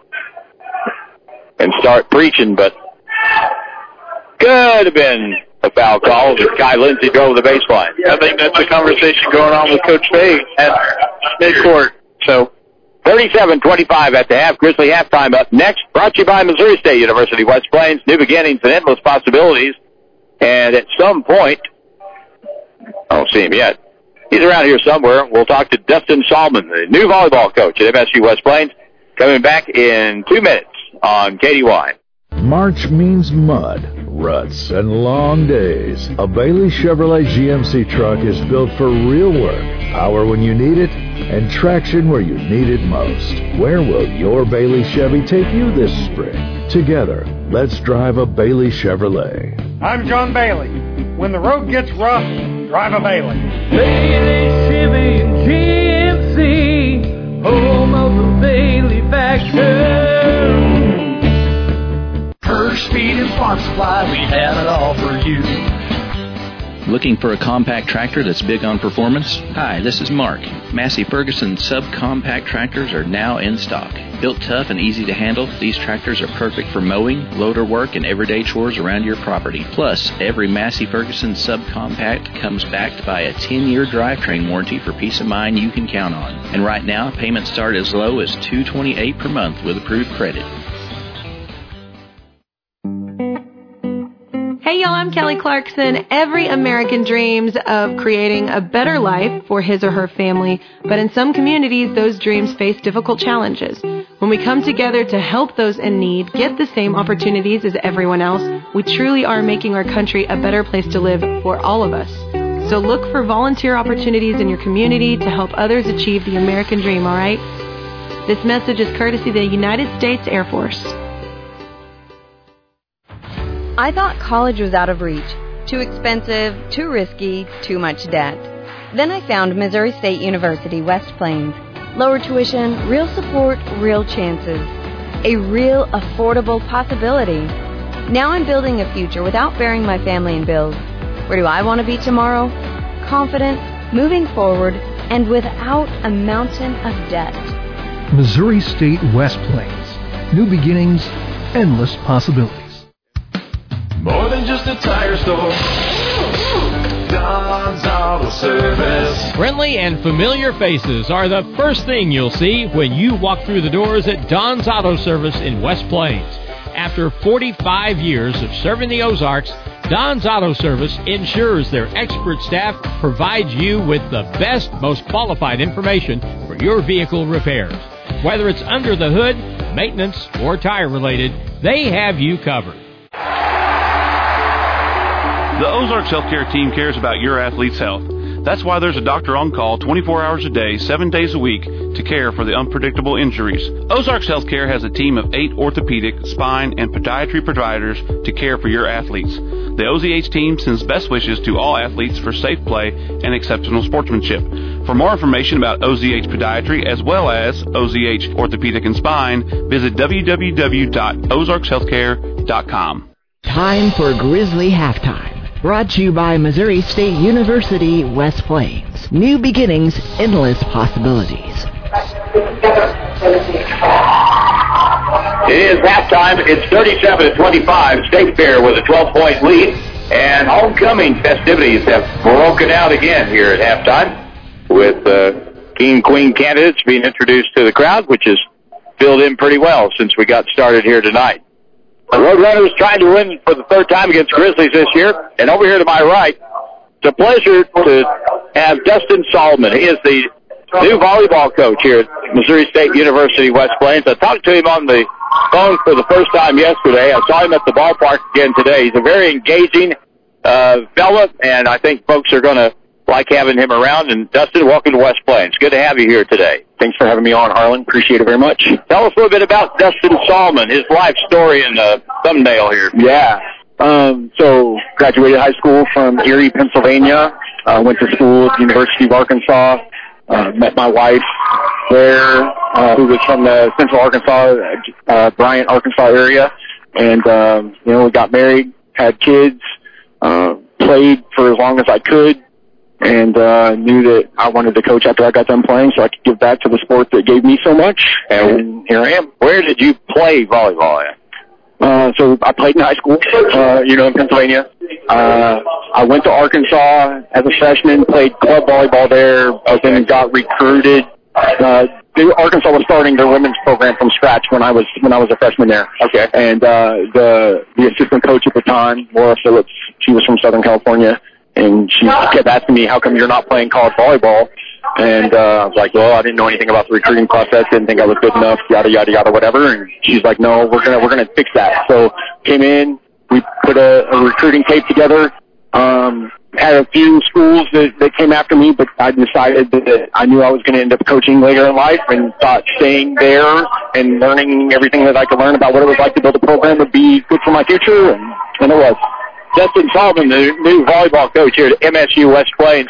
[SPEAKER 3] and start preaching, but could have been a foul call if Kai Lindsay drove the baseline.
[SPEAKER 4] I think that's the conversation going on with Coach Faye at midcourt. So
[SPEAKER 3] 37-25 at the half. Grizzly halftime up next. Brought to you by Missouri State University, West Plains. New beginnings and endless possibilities. And at some point, I don't see him yet. He's around here somewhere. We'll talk to Dustin Salmon, the new volleyball coach at MSU West Plains, coming back in 2 minutes on KDY.
[SPEAKER 11] March means mud, ruts, and long days. A Bailey Chevrolet GMC truck is built for real work, power when you need it, and traction where you need it most. Where will your Bailey Chevy take you this spring? Together, let's drive a Bailey Chevrolet.
[SPEAKER 12] I'm John Bailey. When the road gets rough, drive a Bailey.
[SPEAKER 5] Bailey Chevy and GMC, home of the Bailey factor. Hirsch Feed and Farm Supply, we have it all for you.
[SPEAKER 21] Looking for a compact tractor that's big on performance? Hi, this is Mark. Massey Ferguson subcompact tractors are now in stock. Built tough and easy to handle, these tractors are perfect for mowing, loader work, and everyday chores around your property. Plus, every Massey Ferguson subcompact comes backed by a 10-year drivetrain warranty for peace of mind you can count on. And right now, payments start as low as $228 per month with approved credit.
[SPEAKER 22] Hey y'all, I'm Kelly Clarkson. Every American dreams of creating a better life for his or her family, but in some communities, those dreams face difficult challenges. When we come together to help those in need get the same opportunities as everyone else, we truly are making our country a better place to live for all of us. So look for volunteer opportunities in your community to help others achieve the American dream, all right? This message is courtesy of the United States Air Force.
[SPEAKER 9] I thought college was out of reach. Too expensive, too risky, too much debt. Then I found Missouri State University, West Plains. Lower tuition, real support, real chances. A real affordable possibility. Now I'm building a future without burying my family in bills. Where do I want to be tomorrow? Confident, moving forward, and without a mountain of debt.
[SPEAKER 10] Missouri State West Plains. New beginnings, endless possibilities.
[SPEAKER 5] More than just a tire store. Don's Auto Service.
[SPEAKER 6] Friendly and familiar faces are the first thing you'll see when you walk through the doors at Don's Auto Service in West Plains. After 45 years of serving the Ozarks, Don's Auto Service ensures their expert staff provides you with the best, most qualified information for your vehicle repairs. Whether it's under the hood, maintenance, or tire related, they have you covered.
[SPEAKER 8] The Ozarks Healthcare team cares about your athlete's health. That's why there's a doctor on call 24 hours a day, 7 days a week to care for the unpredictable injuries. Ozarks Healthcare has a team of 8 orthopedic, spine, and podiatry providers to care for your athletes. The OZH team sends best wishes to all athletes for safe play and exceptional sportsmanship. For more information about OZH Podiatry as well as OZH Orthopedic and Spine, visit www.ozarkshealthcare.com.
[SPEAKER 2] Time for Grizzly Halftime. Brought to you by Missouri State University, West Plains. New beginnings, endless possibilities.
[SPEAKER 3] It is halftime. It's 37-25. State Fair with a 12-point lead. And homecoming festivities have broken out again here at halftime with King Queen candidates being introduced to the crowd, which has filled in pretty well since we got started here tonight. The Roadrunners trying to win for the third time against Grizzlies this year. And over here to my right, it's a pleasure to have Dustin Solomon. He is the new volleyball coach here at Missouri State University, West Plains. I talked to him on the phone for the first time yesterday. I saw him at the ballpark again today. He's a very engaging fella, and I think folks are going to like having him around. And Dustin, welcome to West Plains. Good to have you here today.
[SPEAKER 1] Thanks for having me on, Harlan. Appreciate it very much.
[SPEAKER 3] Tell us a little bit about Dustin Solomon, his life story and thumbnail here.
[SPEAKER 1] Yeah. So graduated high school from Erie, Pennsylvania. Went to school at the University of Arkansas. Met my wife there, who was from the Central Arkansas, Bryant, Arkansas area. And, we got married, had kids, played for as long as I could. And knew that I wanted to coach after I got done playing so I could give back to the sport that gave me so much. And here I am.
[SPEAKER 3] Where did you play volleyball at?
[SPEAKER 1] So I played in high school, in Pennsylvania. I went to Arkansas as a freshman, played club volleyball there, but then got recruited. Arkansas was starting their women's program from scratch when I was a freshman there.
[SPEAKER 3] Okay.
[SPEAKER 1] And the assistant coach at the time, Laura Phillips, she was from Southern California. And she kept asking me, how come you're not playing college volleyball? And I was like, well, I didn't know anything about the recruiting process, didn't think I was good enough, yada, yada, yada, whatever. And she's like, no, we're gonna fix that. So came in, we put a recruiting tape together, had a few schools that came after me, but I decided that I knew I was going to end up coaching later in life and thought staying there and learning everything that I could learn about what it was like to build a program would be good for my future, and it was.
[SPEAKER 3] Dustin Solomon, the new volleyball coach here at MSU West Plains.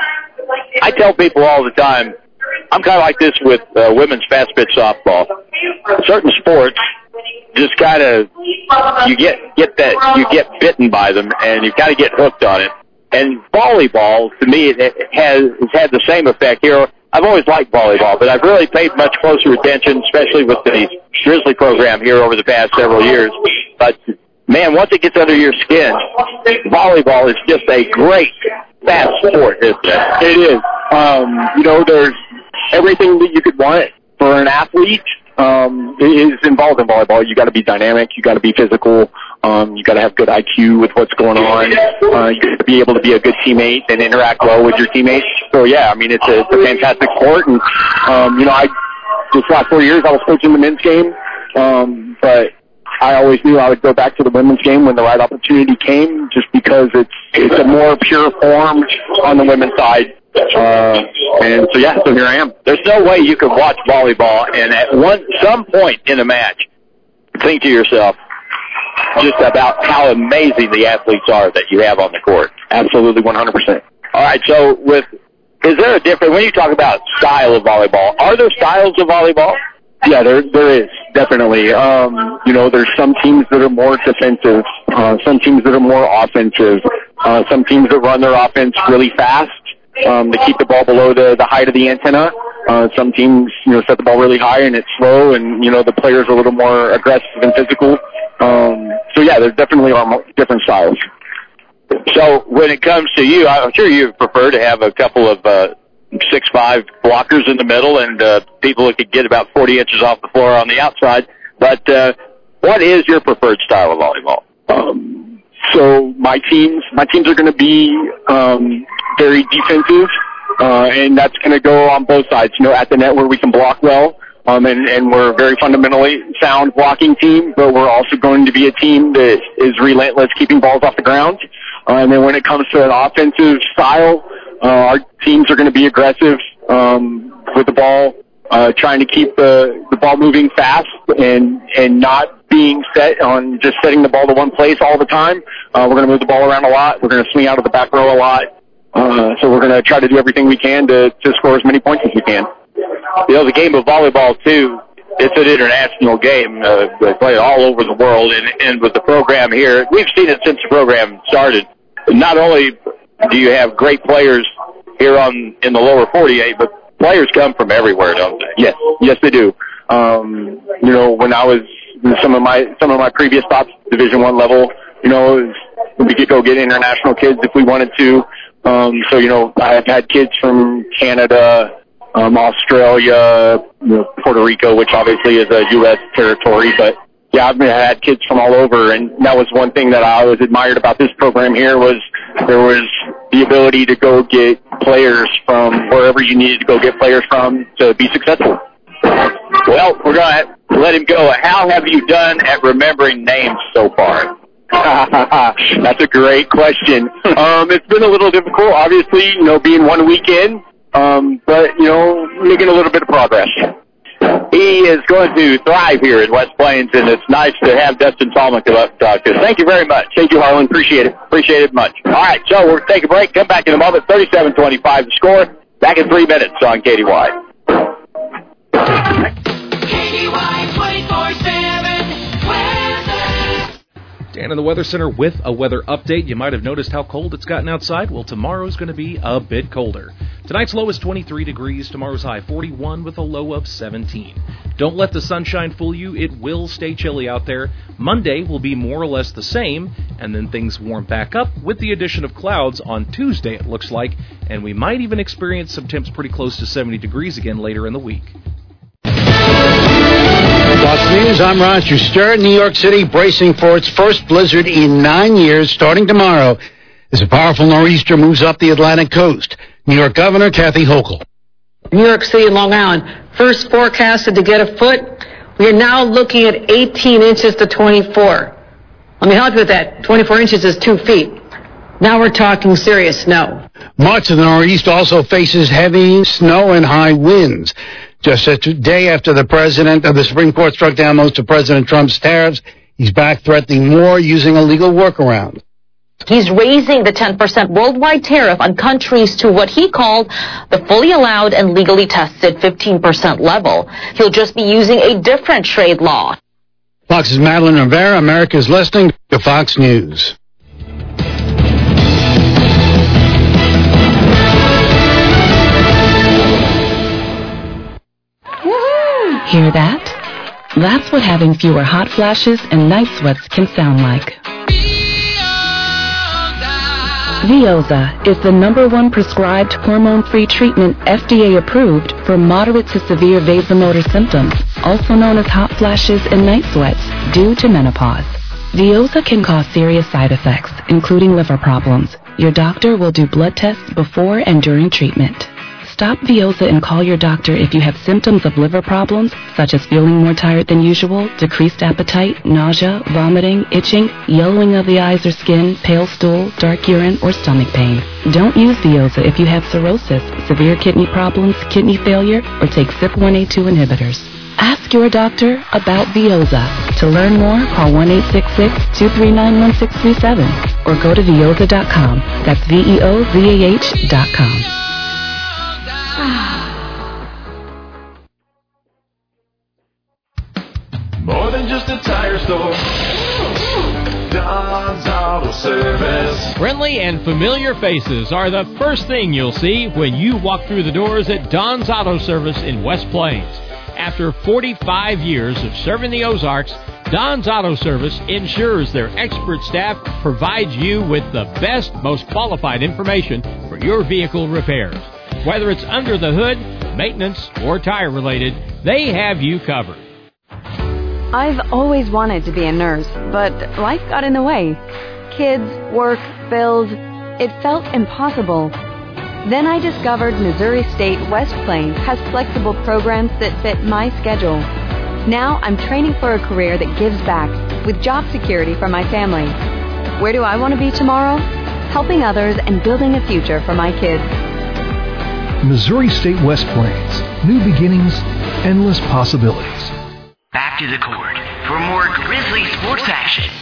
[SPEAKER 3] I tell people all the time, I'm kind of like this with women's fast pitch softball. Certain sports, just kind of, you get bitten by them, and you kind of get hooked on it. And volleyball, to me, it has had the same effect here. I've always liked volleyball, but I've really paid much closer attention, especially with the Grizzly program here over the past several years. But man, once it gets under your skin, volleyball is just a great, fast sport, isn't it?
[SPEAKER 1] It is. There's everything that you could want for an athlete is involved in volleyball. You got to be dynamic. You got to be physical. You got to have good IQ with what's going on. You got to be able to be a good teammate and interact well with your teammates. So yeah, I mean, it's a fantastic sport. And this last 4 years I was coaching the men's game, but I always knew I would go back to the women's game when the right opportunity came, just because it's a more pure form on the women's side. And so here I am.
[SPEAKER 3] There's no way you could watch volleyball and at some point in a match think to yourself just about how amazing the athletes are that you have on the court.
[SPEAKER 1] Absolutely, 100%.
[SPEAKER 3] All right, so is there a difference, when you talk about style of volleyball, are there styles of volleyball?
[SPEAKER 1] Yeah, there is, definitely. There's some teams that are more defensive, some teams that are more offensive, some teams that run their offense really fast to keep the ball below the height of the antenna. Some teams, set the ball really high and it's slow, and, the players are a little more aggressive and physical. There definitely are different styles.
[SPEAKER 3] So when it comes to you, I'm sure you prefer to have a couple of 6'5" blockers in the middle and people who could get about 40 inches off the floor on the outside. But what is your preferred style of volleyball?
[SPEAKER 1] So my teams are going to be very defensive, and that's going to go on both sides. At the net where we can block well, and we're a very fundamentally sound blocking team, but we're also going to be a team that is relentless keeping balls off the ground. And then when it comes to an offensive style, our teams are going to be aggressive with the ball, trying to keep the ball moving fast and not being set on just setting the ball to one place all the time. We're going to move the ball around a lot. We're going to swing out of the back row a lot. So we're going to try to do everything we can to score as many points as we can.
[SPEAKER 3] The game of volleyball, too, it's an international game. They play it all over the world. And with the program here, we've seen it since the program started. Not only do you have great players here in the lower 48, but players come from everywhere, don't they?
[SPEAKER 1] Yes, they do. When I was in some of my previous stops, Division I level, we could go get international kids if we wanted to. I've had kids from Canada, Australia, Puerto Rico, which obviously is a U.S. territory, but I've had kids from all over, and that was one thing that I always admired about this program here was there was the ability to go get players from wherever you needed to go get players from to be successful.
[SPEAKER 3] Well, we're going to let him go. How have you done at remembering names so far?
[SPEAKER 1] That's a great question. It's been a little difficult, obviously, being 1 weekend, but, making a little bit of progress.
[SPEAKER 3] He is going to thrive here in West Plains, and it's nice to have Dustin Tallman come up and talk to us. Thank you very much.
[SPEAKER 1] Thank you, Harlan. Appreciate it.
[SPEAKER 3] Appreciate it much. All right, so we'll take a break. Come back in a moment. 37-25 the score. Back in 3 minutes on KDY.
[SPEAKER 5] KDY 24/7 weather.
[SPEAKER 7] Dan in the Weather Center with a weather update. You might have noticed how cold it's gotten outside. Well, tomorrow's going to be a bit colder. Tonight's low is 23 degrees. Tomorrow's high 41 with a low of 17. Don't let the sunshine fool you. It will stay chilly out there. Monday will be more or less the same, and then things warm back up with the addition of clouds on Tuesday, it looks like, and we might even experience some temps pretty close to 70 degrees again later in the week.
[SPEAKER 16] Fox News, I'm Roger Stern. New York City bracing for its first blizzard in 9 years, starting tomorrow, as a powerful nor'easter moves up the Atlantic coast. New York Governor Kathy Hochul.
[SPEAKER 23] New York City and Long Island, first forecasted to get a foot. We are now looking at 18 inches to 24. Let me help you with that. 24 inches is 2 feet. Now we're talking serious snow.
[SPEAKER 16] Much of the Northeast also faces heavy snow and high winds. Just a day after the president of the Supreme Court struck down most of President Trump's tariffs, he's back threatening more using a legal workaround.
[SPEAKER 24] He's raising the 10% worldwide tariff on countries to what he called the fully allowed and legally tested 15% level. He'll just be using a different trade law.
[SPEAKER 16] Fox's Madeline Rivera. America's listening to Fox News.
[SPEAKER 25] Hear that? That's what having fewer hot flashes and night sweats can sound like. Veoza is the #1 prescribed hormone-free treatment FDA approved for moderate to severe vasomotor symptoms, also known as hot flashes and night sweats, due to menopause. Veoza can cause serious side effects, including liver problems. Your doctor will do blood tests before and during treatment. Stop Veoza and call your doctor if you have symptoms of liver problems, such as feeling more tired than usual, decreased appetite, nausea, vomiting, itching, yellowing of the eyes or skin, pale stool, dark urine, or stomach pain. Don't use Veoza if you have cirrhosis, severe kidney problems, kidney failure, or take CYP1A2 inhibitors. Ask your doctor about Veoza. To learn more, call 1-866-239-1637 or go to Veoza.com. That's VEOZAH.com.
[SPEAKER 5] More than just a tire store. Don's Auto Service.
[SPEAKER 6] Friendly and familiar faces are the first thing you'll see when you walk through the doors at Don's Auto Service in West Plains. After 45 years of serving the Ozarks, Don's Auto Service ensures their expert staff provides you with the best, most qualified information for your vehicle repairs. Whether it's under the hood, maintenance, or tire related, they have you covered.
[SPEAKER 9] I've always wanted to be a nurse, but life got in the way. Kids, work, bills, it felt impossible. Then I discovered Missouri State West Plains has flexible programs that fit my schedule. Now I'm training for a career that gives back with job security for my family. Where do I want to be tomorrow? Helping others and building a future for my kids.
[SPEAKER 10] Missouri State West Plains. New beginnings, endless possibilities.
[SPEAKER 2] Back to the court for more Grizzly sports action.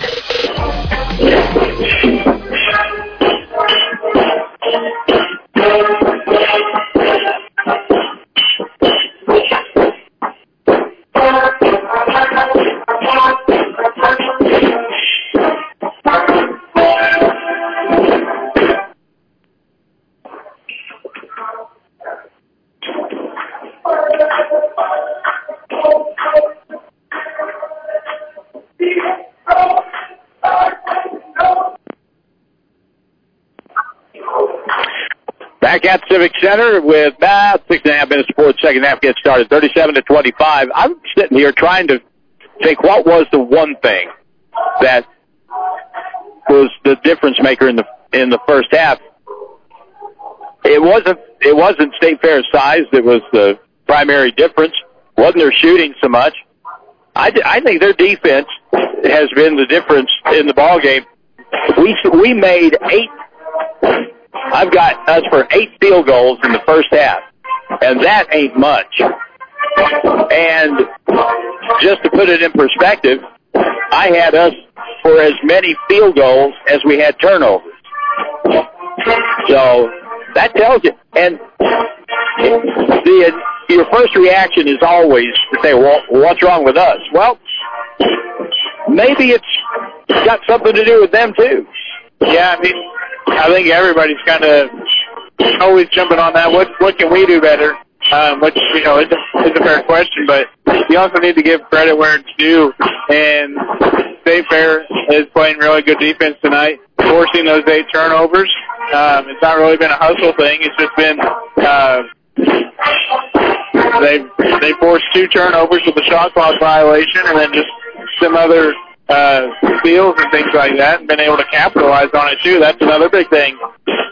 [SPEAKER 3] Back at Civic Center with about 6.5 minutes before the second half gets started, 37-25. I'm sitting here trying to think what was the one thing that was the difference maker in the first half. It wasn't State Fair's size that was the primary difference. Wasn't their shooting so much. I think their defense has been the difference in the ball game. We made 8. I've got us for 8 field goals in the first half, and that ain't much. And just to put it in perspective, I had us for as many field goals as we had turnovers. So that tells you. And your first reaction is always to say, well, what's wrong with us? Well, maybe it's got something to do with them, too.
[SPEAKER 4] Yeah, I think everybody's kind of always jumping on that. What can we do better? Which, is a fair question, but you also need to give credit where it's due. And State Fair is playing really good defense tonight, forcing those 8 turnovers. It's not really been a hustle thing. It's just been they forced 2 turnovers with a shot clock violation, and then just some other steals and things like that, and been able to capitalize on it too. That's another big thing.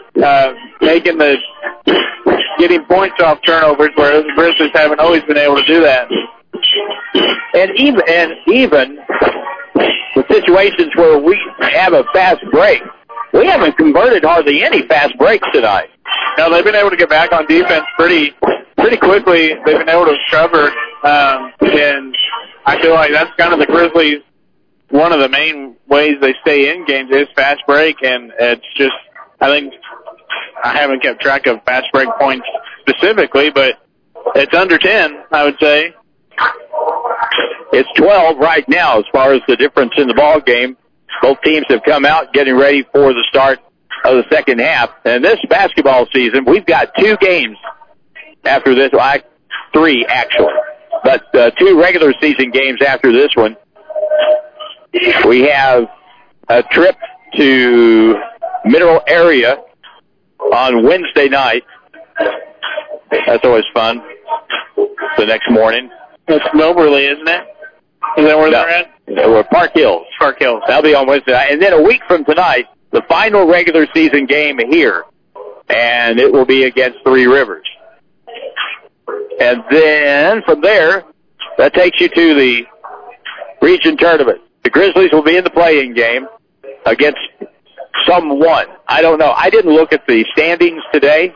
[SPEAKER 4] Getting points off turnovers, where the Grizzlies haven't always been able to do that.
[SPEAKER 3] And even the situations where we have a fast break, we haven't converted hardly any fast breaks tonight.
[SPEAKER 4] No, they've been able to get back on defense pretty quickly. They've been able to cover, and I feel like that's kind of the Grizzlies. One of the main ways they stay in games is fast break, and it's just, I think, I haven't kept track of fast break points specifically, but it's under 10, I would say.
[SPEAKER 3] It's 12 right now as far as the difference in the ball game. Both teams have come out getting ready for the start of the second half. And this basketball season, we've got 2 games after this, 3 actually, but 2 regular season games after this one. We have a trip to Mineral Area on Wednesday night. That's always fun. The next morning.
[SPEAKER 4] It's Moberly, isn't it? Is that where they're at?
[SPEAKER 3] We're Park Hills.
[SPEAKER 4] Park Hills.
[SPEAKER 3] That'll be on Wednesday night. And then a week from tonight, the final regular season game here. And it will be against Three Rivers. And then from there, that takes you to the region tournament. The Grizzlies will be in the play-in game against someone. I don't know. I didn't look at the standings today,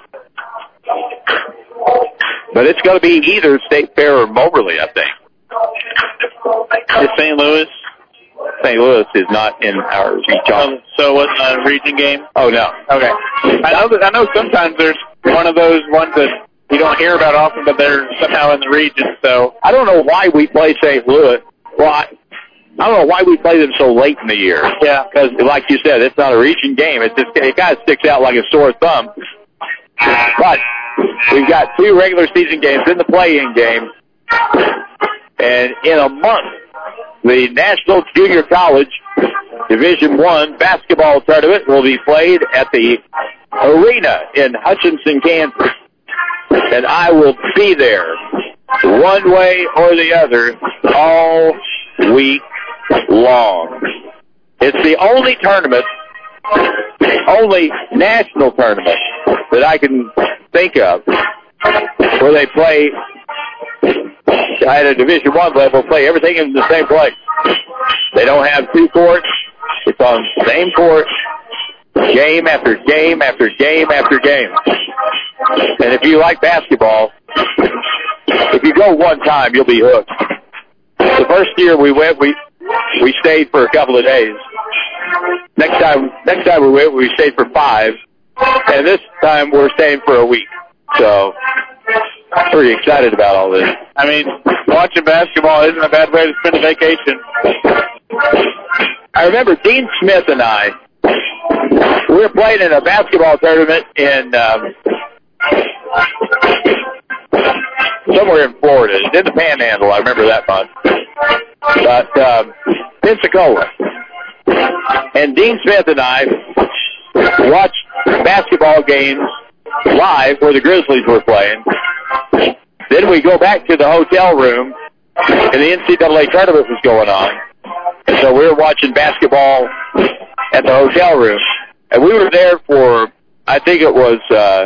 [SPEAKER 3] but it's going to be either State Fair or Moberly, I think.
[SPEAKER 4] Is St. Louis?
[SPEAKER 3] St. Louis is not in our region.
[SPEAKER 4] So what's a region game?
[SPEAKER 3] Oh, no.
[SPEAKER 4] Okay. I know sometimes there's one of those ones that you don't hear about often, but they're somehow in the region. So
[SPEAKER 3] I don't know why we play St. Louis. Well, I don't know why we play them so late in the year.
[SPEAKER 4] Yeah.
[SPEAKER 3] Because, like you said, it's not a region game. It kind of sticks out like a sore thumb. But we've got 2 regular season games in the play-in game. And in a month, the National Junior College Division I basketball tournament will be played at the arena in Hutchinson, Kansas. And I will be there one way or the other all week long. It's the only tournament, only national tournament that I can think of where they play at a Division I level, play everything in the same place. They don't have 2 courts. It's on the same court, game after game after game after game. And if you like basketball, if you go one time, you'll be hooked. The first year we went, we stayed for a couple of days. Next time we went, we stayed for 5. And this time we're staying for a week. So I'm pretty excited about all this.
[SPEAKER 4] I mean, watching basketball isn't a bad way to spend a vacation.
[SPEAKER 3] I remember Dean Smith and I, we were playing in a basketball tournament in somewhere in Florida. It's in the Panhandle. I remember that much. But Pensacola. And Dean Smith and I watched basketball games live where the Grizzlies were playing. Then we go back to the hotel room, and the NCAA tournament was going on. And so we were watching basketball at the hotel room. And we were there for, I think it was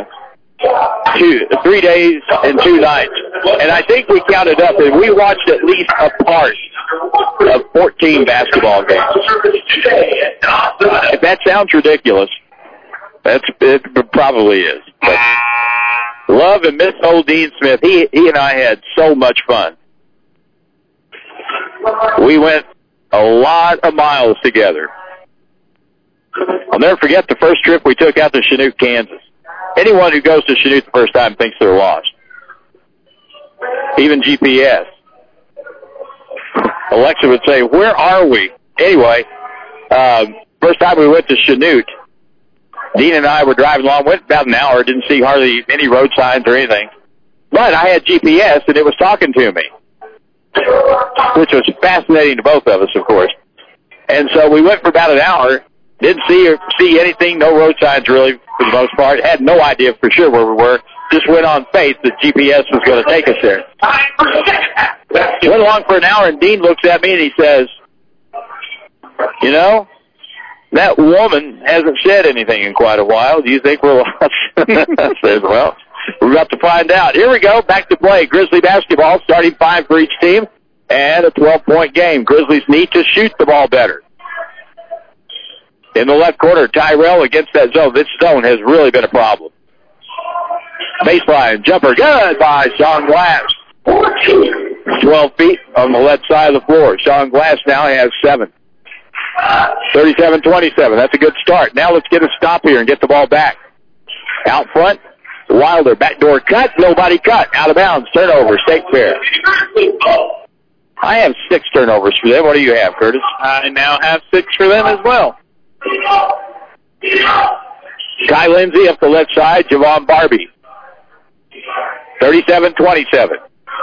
[SPEAKER 3] 3 days and 2 nights. And I think we counted up, and we watched at least a part of 14 basketball games. If that sounds ridiculous, it probably is. But love and miss old Dean Smith. He and I had so much fun. We went a lot of miles together. I'll never forget the first trip we took out to Chanute, Kansas. Anyone who goes to Chanute the first time thinks they're lost. Even GPS. Alexa would say, "Where are we?" Anyway, first time we went to Chanute, Dean and I were driving along, went about an hour, didn't see hardly any road signs or anything. But I had GPS, and it was talking to me, which was fascinating to both of us, of course. And so we went for about an hour, didn't see anything, no road signs really, for the most part. Had no idea for sure where we were. Just went on faith that GPS was going to take us there. Went along for an hour, and Dean looks at me and he says, "You know, that woman hasn't said anything in quite a while. Do you think we're lost?" I said, "Well, we're about to find out." Here we go, back to play. Grizzly basketball, starting 5 for each team, and a 12-point game. Grizzlies need to shoot the ball better. In the left corner, Tyrell against that zone. This zone has really been a problem. Baseline jumper, good by Sean Glass. 12 feet on the left side of the floor. Sean Glass now has 7. 37-27. That's a good start. Now let's get a stop here and get the ball back. Out front, Wilder, backdoor cut, nobody cut. Out of bounds, turnover, State Fair. I have 6 turnovers for them. What do you have, Curtis?
[SPEAKER 4] I now have 6 for them as well.
[SPEAKER 3] Kai Lindsay up the left side, Javon Barbie. 37-27.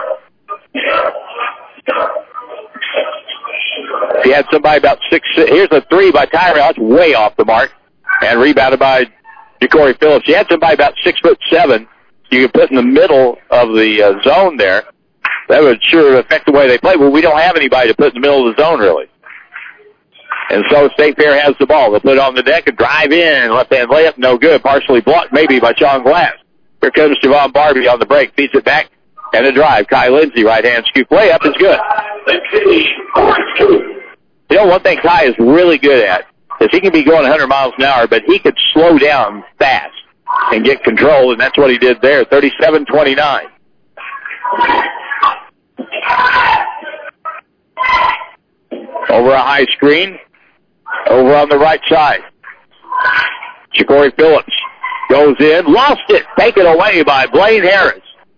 [SPEAKER 3] He had somebody about 6. Here's a 3 by Tyrell. It's way off the mark. And rebounded by Ja'Cory Phillips. He had somebody about 6'7" you could put in the middle of the zone there. That would sure affect the way they play. Well, we don't have anybody to put in the middle of the zone, really. And so State Fair has the ball. They'll put it on the deck and drive in. Left-hand layup, no good. Partially blocked maybe by Sean Glass. Here comes Javon Barbie on the break. Feeds it back. And a drive. Kai Lindsay, right-hand scoop layup is good. You know, one thing Kai is really good at is he can be going 100 miles an hour, but he could slow down fast and get control, and that's what he did there, 37-29. Over a high screen, over on the right side. Ja'Cory Phillips goes in, lost it, taken away by Blaine Harris.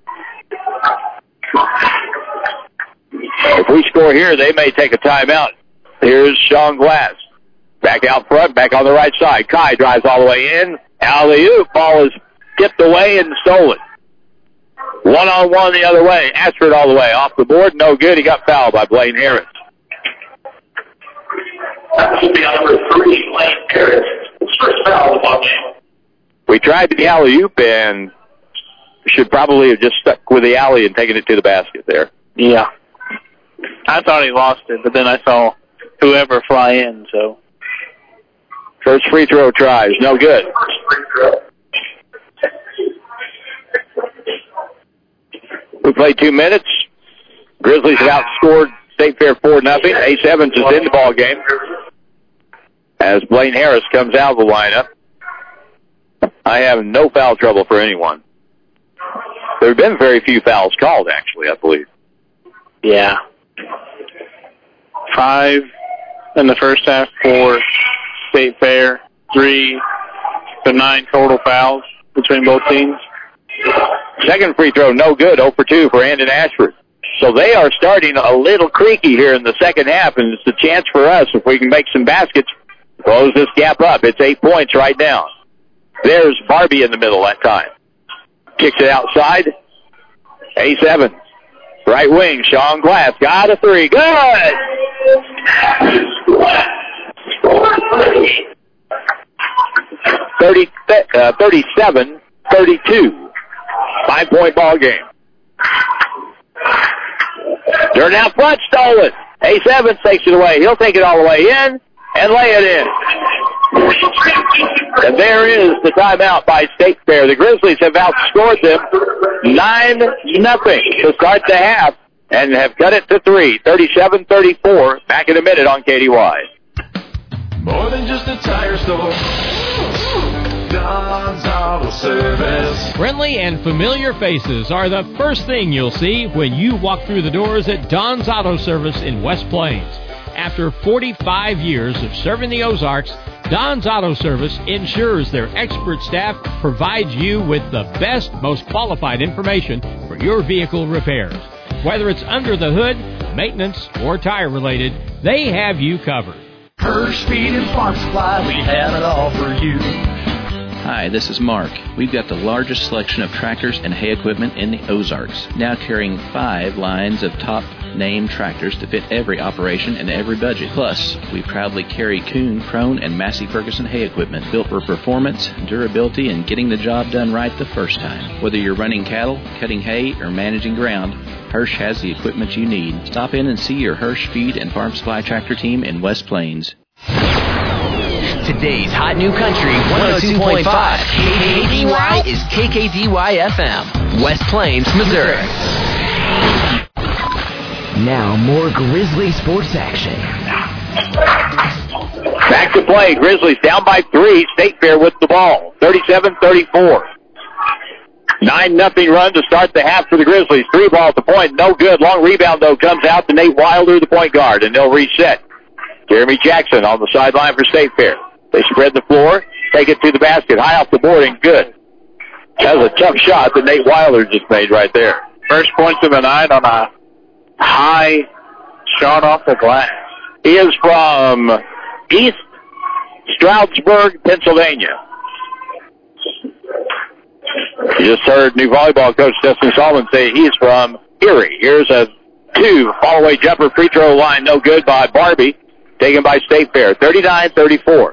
[SPEAKER 3] If we score here, they may take a timeout. Here's Sean Glass. Back out front, back on the right side. Kai drives all the way in. Alley-oop. Ball is tipped away and stolen. One-on-one the other way. Ashford all the way. Off the board, no good. He got fouled by Blaine Harris.
[SPEAKER 13] That should be number 3, Blaine Harris. His first foul of the ball game.
[SPEAKER 3] We tried the alley-oop and should probably have just stuck with the alley and taken it to the basket there.
[SPEAKER 4] Yeah. I thought he lost it, but then I saw whoever fly in, so.
[SPEAKER 3] First free throw tries, no good. We played 2 minutes. Grizzlies have outscored State Fair 4-0. Ace Evans is in the ball game as Blaine Harris comes out of the lineup. I have no foul trouble for anyone. There have been very few fouls called, actually, I believe.
[SPEAKER 4] Yeah. 5 in the first half for State Fair, 3 to 9 total fouls between both teams.
[SPEAKER 3] Second free throw, no good, 0 for 2 for Andon Ashford. So they are starting a little creaky here in the second half, and it's a chance for us, if we can make some baskets, close this gap up. It's 8 points right now. There's Barbie in the middle that time. Kicks it outside. Ace Evans. Right wing, Sean Glass. Got a 3. Good! 37-32. 5-point ball game. They're now front, stolen. Ace Evans takes it away. He'll take it all the way in and lay it in. And there is the timeout by State Fair. The Grizzlies have outscored them 9-0 to start the half and have cut it to 3. 37-34. Back in a minute on KDY.
[SPEAKER 5] More than just a tire store. Don's Auto Service.
[SPEAKER 6] Friendly and familiar faces are the first thing you'll see when you walk through the doors at Don's Auto Service in West Plains. After 45 years of serving the Ozarks, Don's Auto Service ensures their expert staff provides you with the best, most qualified information for your vehicle repairs. Whether it's under the hood, maintenance, or tire related, they have you covered.
[SPEAKER 5] Hirsch Feed and Farm Supply, we have it all for you.
[SPEAKER 21] Hi, this is Mark. We've got the largest selection of tractors and hay equipment in the Ozarks, now carrying 5 lines of top-name tractors to fit every operation and every budget. Plus, we proudly carry Kuhn, Krone, and Massey Ferguson hay equipment built for performance, durability, and getting the job done right the first time. Whether you're running cattle, cutting hay, or managing ground, Hirsch has the equipment you need. Stop in and see your Hirsch Feed and Farm Supply tractor team in West Plains.
[SPEAKER 2] Today's hot new country, 102.5. KKDY is KKDY FM, West Plains, Missouri. Now more Grizzly sports action.
[SPEAKER 3] Back to play. Grizzlies down by 3. State Fair with the ball. 37-34. 9-0 run to start the half for the Grizzlies. 3 ball at the point. No good. Long rebound, though, comes out to Nate Wilder, the point guard, and they'll reset. Jeremy Jackson on the sideline for State Fair. They spread the floor, take it to the basket, high off the board, and good. That was a tough shot that Nate Wilder just made right there.
[SPEAKER 4] First points of the night on a high shot off the glass.
[SPEAKER 3] He is from East Stroudsburg, Pennsylvania. You just heard new volleyball coach Justin Solomon say he's from Erie. Here's a 2 fall-away jumper, free throw line, no good by Barbie. Taken by State Fair, 39-34.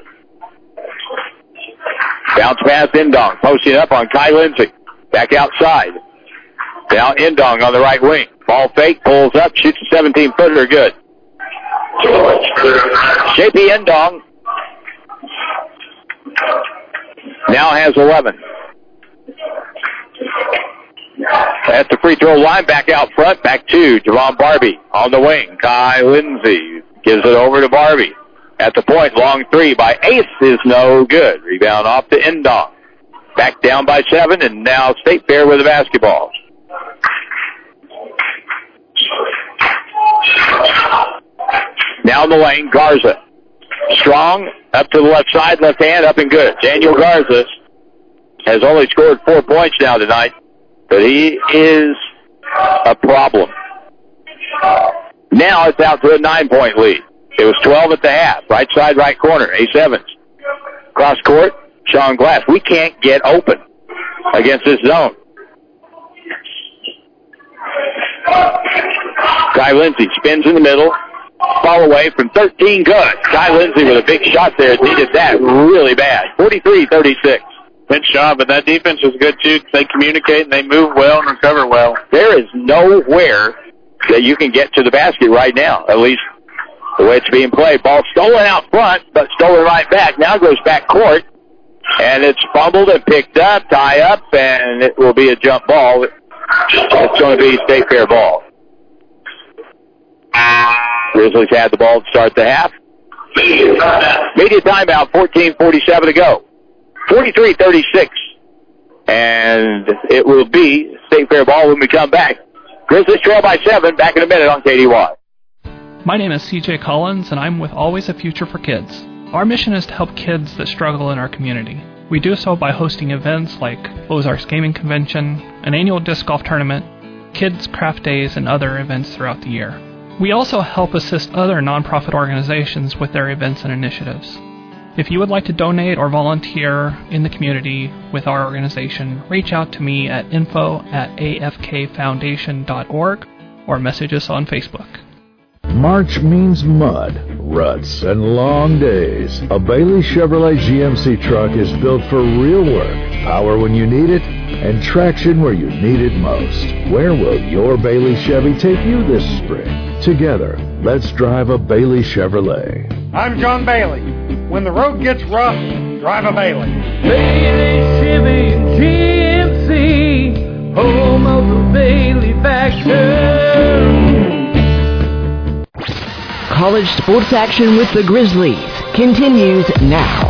[SPEAKER 3] Bounce pass, Indong, posting up on Kai Lindsay. Back outside. Now Indong on the right wing. Ball fake, pulls up, shoots a 17-footer, good. J.P. Indong now has 11. At the free throw line, back out front, back to Javon Barbie on the wing. Kai Lindsay gives it over to Barbie. At the point, long three by Ace is no good. Rebound off to Indong. Back down by 7, and now State Fair with the basketball. Now in the lane, Garza. Strong, up to the left side, left hand, up and good. Daniel Garza has only scored 4 points now tonight, but he is a problem. Now it's out to a 9-point lead. It was 12 at the half. Right side, right corner, Ace Evans. Cross court, Sean Glass. We can't get open against this zone. Kai Lindsay spins in the middle. Fall away from 13, good. Kai Lindsay with a big shot there. Needed that really bad. 43-36.
[SPEAKER 4] Good shot, but that defense was good, too. They communicate, and they move well and recover well.
[SPEAKER 3] There is nowhere that you can get to the basket right now, at least the way it's being played. Ball stolen out front, but stolen right back. Now goes back court, and it's fumbled and picked up, tie up, and it will be a jump ball. It's going to be State Fair ball. Grizzlies had the ball to start the half. Media timeout, 14:47 to go. 43-36. And it will be State Fair ball when we come back. Grizzlies trail by 7. Back in a minute on KDY.
[SPEAKER 14] My name is CJ Collins, and I'm with Always a Future for Kids. Our mission is to help kids that struggle in our community. We do so by hosting events like Ozarks Gaming Convention, an annual disc golf tournament, kids' craft days, and other events throughout the year. We also help assist other nonprofit organizations with their events and initiatives. If you would like to donate or volunteer in the community with our organization, reach out to me at info@afkfoundation.org or message us on Facebook.
[SPEAKER 11] March means mud, ruts, and long days. A Bailey Chevrolet GMC truck is built for real work, power when you need it, and traction where you need it most. Where will your Bailey Chevy take you this spring? Together, let's drive a Bailey Chevrolet.
[SPEAKER 12] I'm John Bailey. When the road gets rough, drive a Bailey.
[SPEAKER 5] Bailey Chevy GMC, home of the Bailey factor.
[SPEAKER 2] College sports action with the Grizzlies continues now.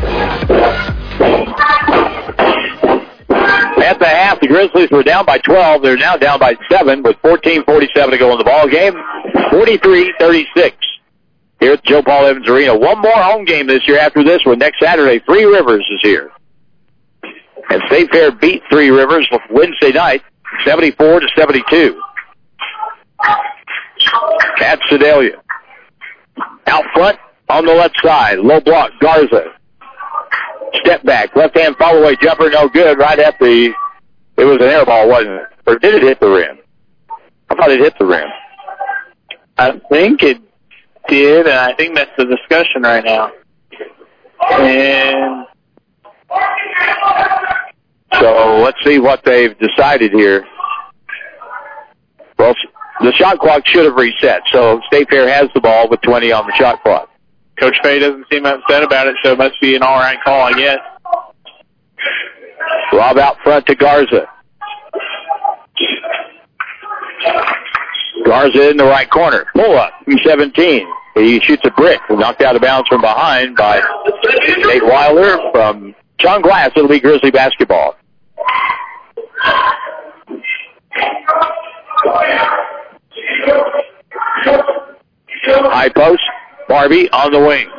[SPEAKER 3] At the half, the Grizzlies were down by 12. They're now down by 7 with 14:47 to go in the ball game. 43-36 here at Joe Paul Evans Arena. One more home game this year after this one. Next Saturday, Three Rivers is here. And State Fair beat Three Rivers Wednesday night, 74-72. At Sedalia. Out front on the left side. Low block, Garza. Step back. Left-hand follow-away jumper, no good. Right at the... It was an air ball, wasn't it? Or did it hit the rim? I thought it hit the rim.
[SPEAKER 4] I think it did, and I think that's the discussion right now. And
[SPEAKER 3] so let's see what they've decided here. Well, the shot clock should have reset, so State Fair has the ball with 20 on the shot clock.
[SPEAKER 4] Coach Fay doesn't seem upset about it, so it must be an all right call, I guess.
[SPEAKER 3] Lob out front to Garza. Garza in the right corner. Pull up from 17. He shoots a brick. Knocked out of bounds from behind by Nate Weiler from Sean Glass. It'll be Grizzly basketball. High post. Barbie on the wing.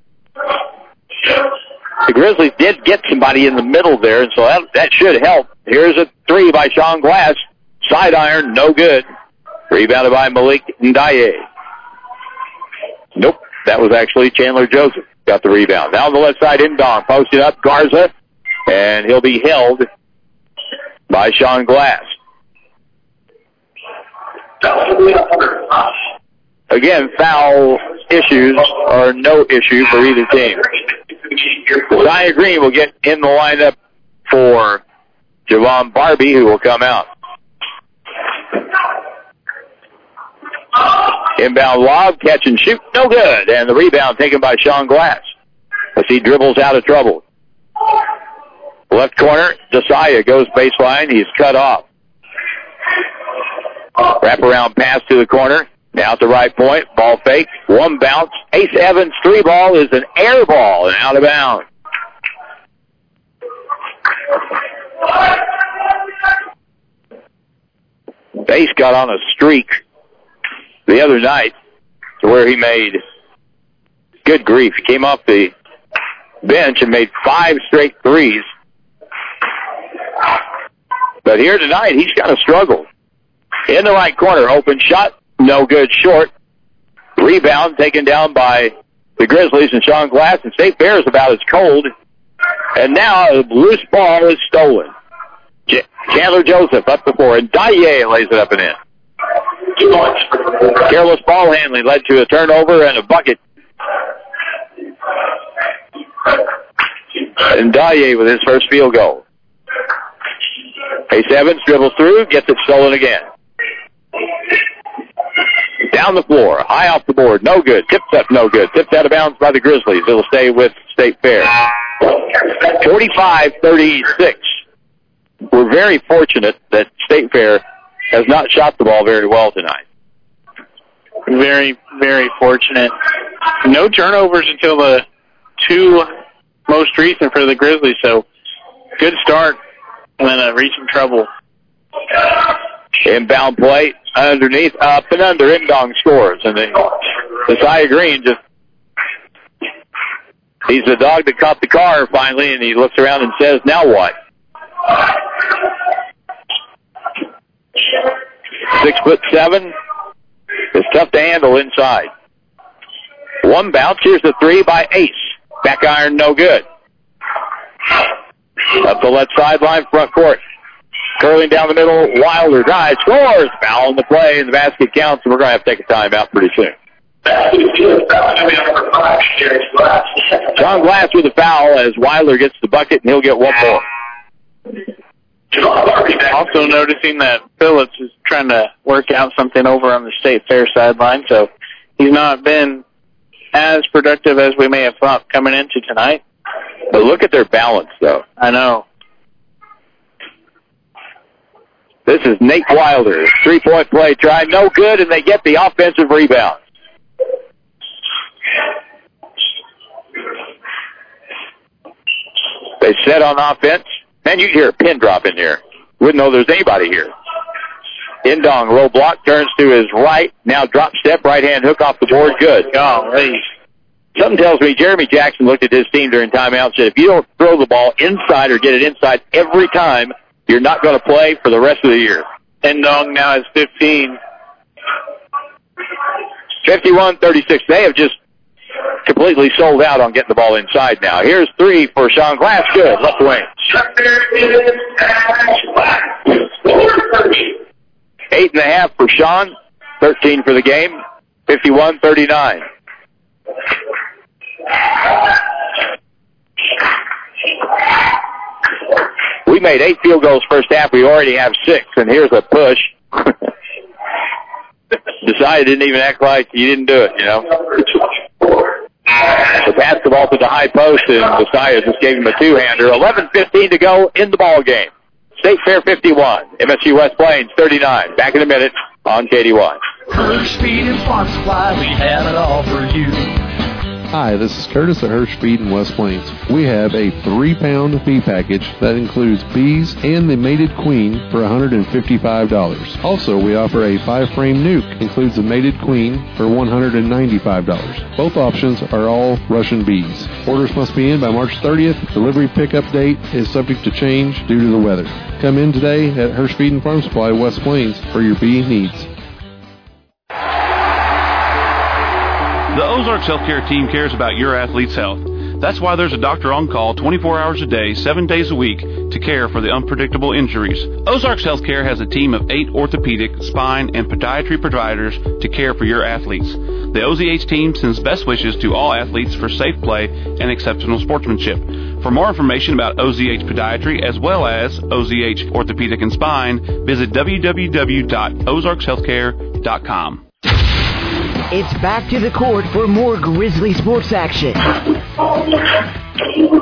[SPEAKER 3] The Grizzlies did get somebody in the middle there, and so that should help. Here's a three by Sean Glass. Side iron, no good. Rebounded by Malik Ndaye. Nope, that was actually Chandler Joseph. Got the rebound. Now on the left side, Indong. Posted up, Garza, and he'll be held by Sean Glass. Again, foul issues are no issue for either team. Zion Green will get in the lineup for Javon Barbie, who will come out. Inbound lob, catch and shoot, no good. And the rebound taken by Sean Glass as he dribbles out of trouble. Left corner, Desaya goes baseline. He's cut off. Wraparound pass to the corner. Now at the right point. Ball fake. One bounce. Ace Evans' three ball is an air ball and out of bounds. Ace got on a streak the other night to where he made, good grief, he came off the bench and made 5 straight threes. But here tonight, he's kind of struggled. In the right corner, open shot, no good, short. Rebound taken down by the Grizzlies and Sean Glass, and State Fair is about as cold. And now a loose ball is stolen. Chandler Joseph up the floor, and Dye lays it up and in. Careless ball handling led to a turnover and a bucket. And Dye with his first field goal. Ace Evans dribbles through, gets it stolen again. Down the floor, high off the board, no good. Tipped up, no good. Tipped out of bounds by the Grizzlies. It'll stay with State Fair. 45-36. We're very fortunate that State Fair has not shot the ball very well tonight.
[SPEAKER 4] Very, very fortunate. No turnovers until the 2 most recent for the Grizzlies, so good start and then reaching trouble.
[SPEAKER 3] Inbound play, underneath, up and under, Indong scores. And the Cy Green just, he's the dog that caught the car finally, and he looks around and says, now what? 6'7". It's tough to handle inside. One bounce. Here's the three by Ace. Back iron, no good. Up the left sideline, front court. Curling down the middle, Wilder drives, scores. Foul on the play, and the basket counts, and we're going to have to take a timeout pretty soon. John Glass with a foul as Wilder gets the bucket, and he'll get one more.
[SPEAKER 4] Also noticing that Phillips is trying to work out something over on the State Fair sideline, so he's not been as productive as we may have thought coming into tonight.
[SPEAKER 3] But look at their balance, though.
[SPEAKER 4] I know.
[SPEAKER 3] This is Nate Wilder. 3-point play try, no good, and they get the offensive rebound. They set on offense. Man, you hear a pin drop in here. Wouldn't know there's anybody here. Indong, low block, turns to his right. Now drop step, right-hand hook off the board. Good.
[SPEAKER 4] Golly.
[SPEAKER 3] Something tells me Jeremy Jackson looked at his team during timeout and said, if you don't throw the ball inside or get it inside every time, you're not going to play for the rest of the year.
[SPEAKER 4] Indong now has 15.
[SPEAKER 3] 51-36. They have just completely sold out on getting the ball inside now. Here's three for Sean Glass. Good. Left wing. 8.5 for Sean. 13 for the game. 51-39. We made 8 field goals first half. We already have 6, and here's a push. Desai didn't even act like he didn't do it, you know. The basketball to the high post, and Desai just gave him a two-hander. 11:15 to go in the ball game. State Fair 51, MSU West Plains 39. Back in a minute on KDY.
[SPEAKER 5] Hirsch Feed and Farm Supply, we have it all for you.
[SPEAKER 15] Hi, this is Curtis at Hirsch Feed in West Plains. We have a 3-pound bee package that includes bees and the mated queen for $155. Also, we offer a 5-frame nuke, includes a mated queen for $195. Both options are all Russian bees. Orders must be in by March 30th. Delivery pickup date is subject to change due to the weather. Come in today at Hirsch Feed and Farm Supply, West Plains, for your bee needs.
[SPEAKER 8] The Ozarks Healthcare team cares about your athlete's health. That's why there's a doctor on call 24 hours a day, 7 days a week to care for the unpredictable injuries. Ozarks Healthcare has a team of 8 orthopedic, spine, and podiatry providers to care for your athletes. The OZH team sends best wishes to all athletes for safe play and exceptional sportsmanship. For more information about OZH Podiatry as well as OZH Orthopedic and Spine, visit www.ozarkshealthcare.com.
[SPEAKER 2] It's back to the court for more Grizzly sports action.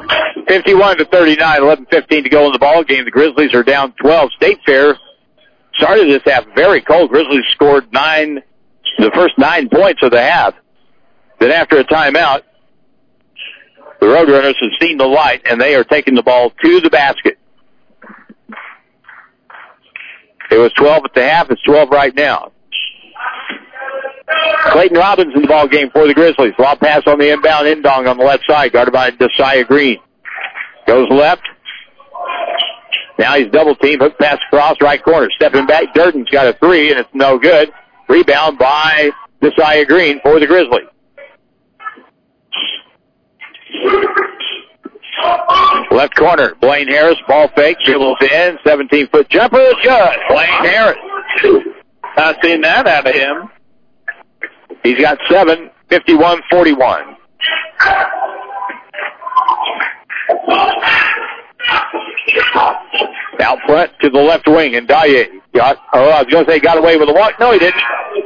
[SPEAKER 3] 51-39, 11:15 to go in the ball game. The Grizzlies are down 12. State Fair started this half very cold. Grizzlies scored the first 9 points of the half. Then after a timeout, the Roadrunners have seen the light, and they are taking the ball to the basket. It was 12 at the half. It's 12 right now. Clayton Robbins in the ball game for the Grizzlies. Lob pass on the inbound. Indong on the left side, guarded by Desai Green. Goes left. Now he's double teamed. Hook pass across right corner. Stepping back. Durden's got a three, and it's no good. Rebound by Desai Green for the Grizzlies. Left corner, Blaine Harris, ball fake, dribbles in, 17-foot jumper, good. Blaine Harris. Not seen that out of him. He's got 7, 51-41. Out front to the left wing, and Ndaye got away with a walk. No, he didn't.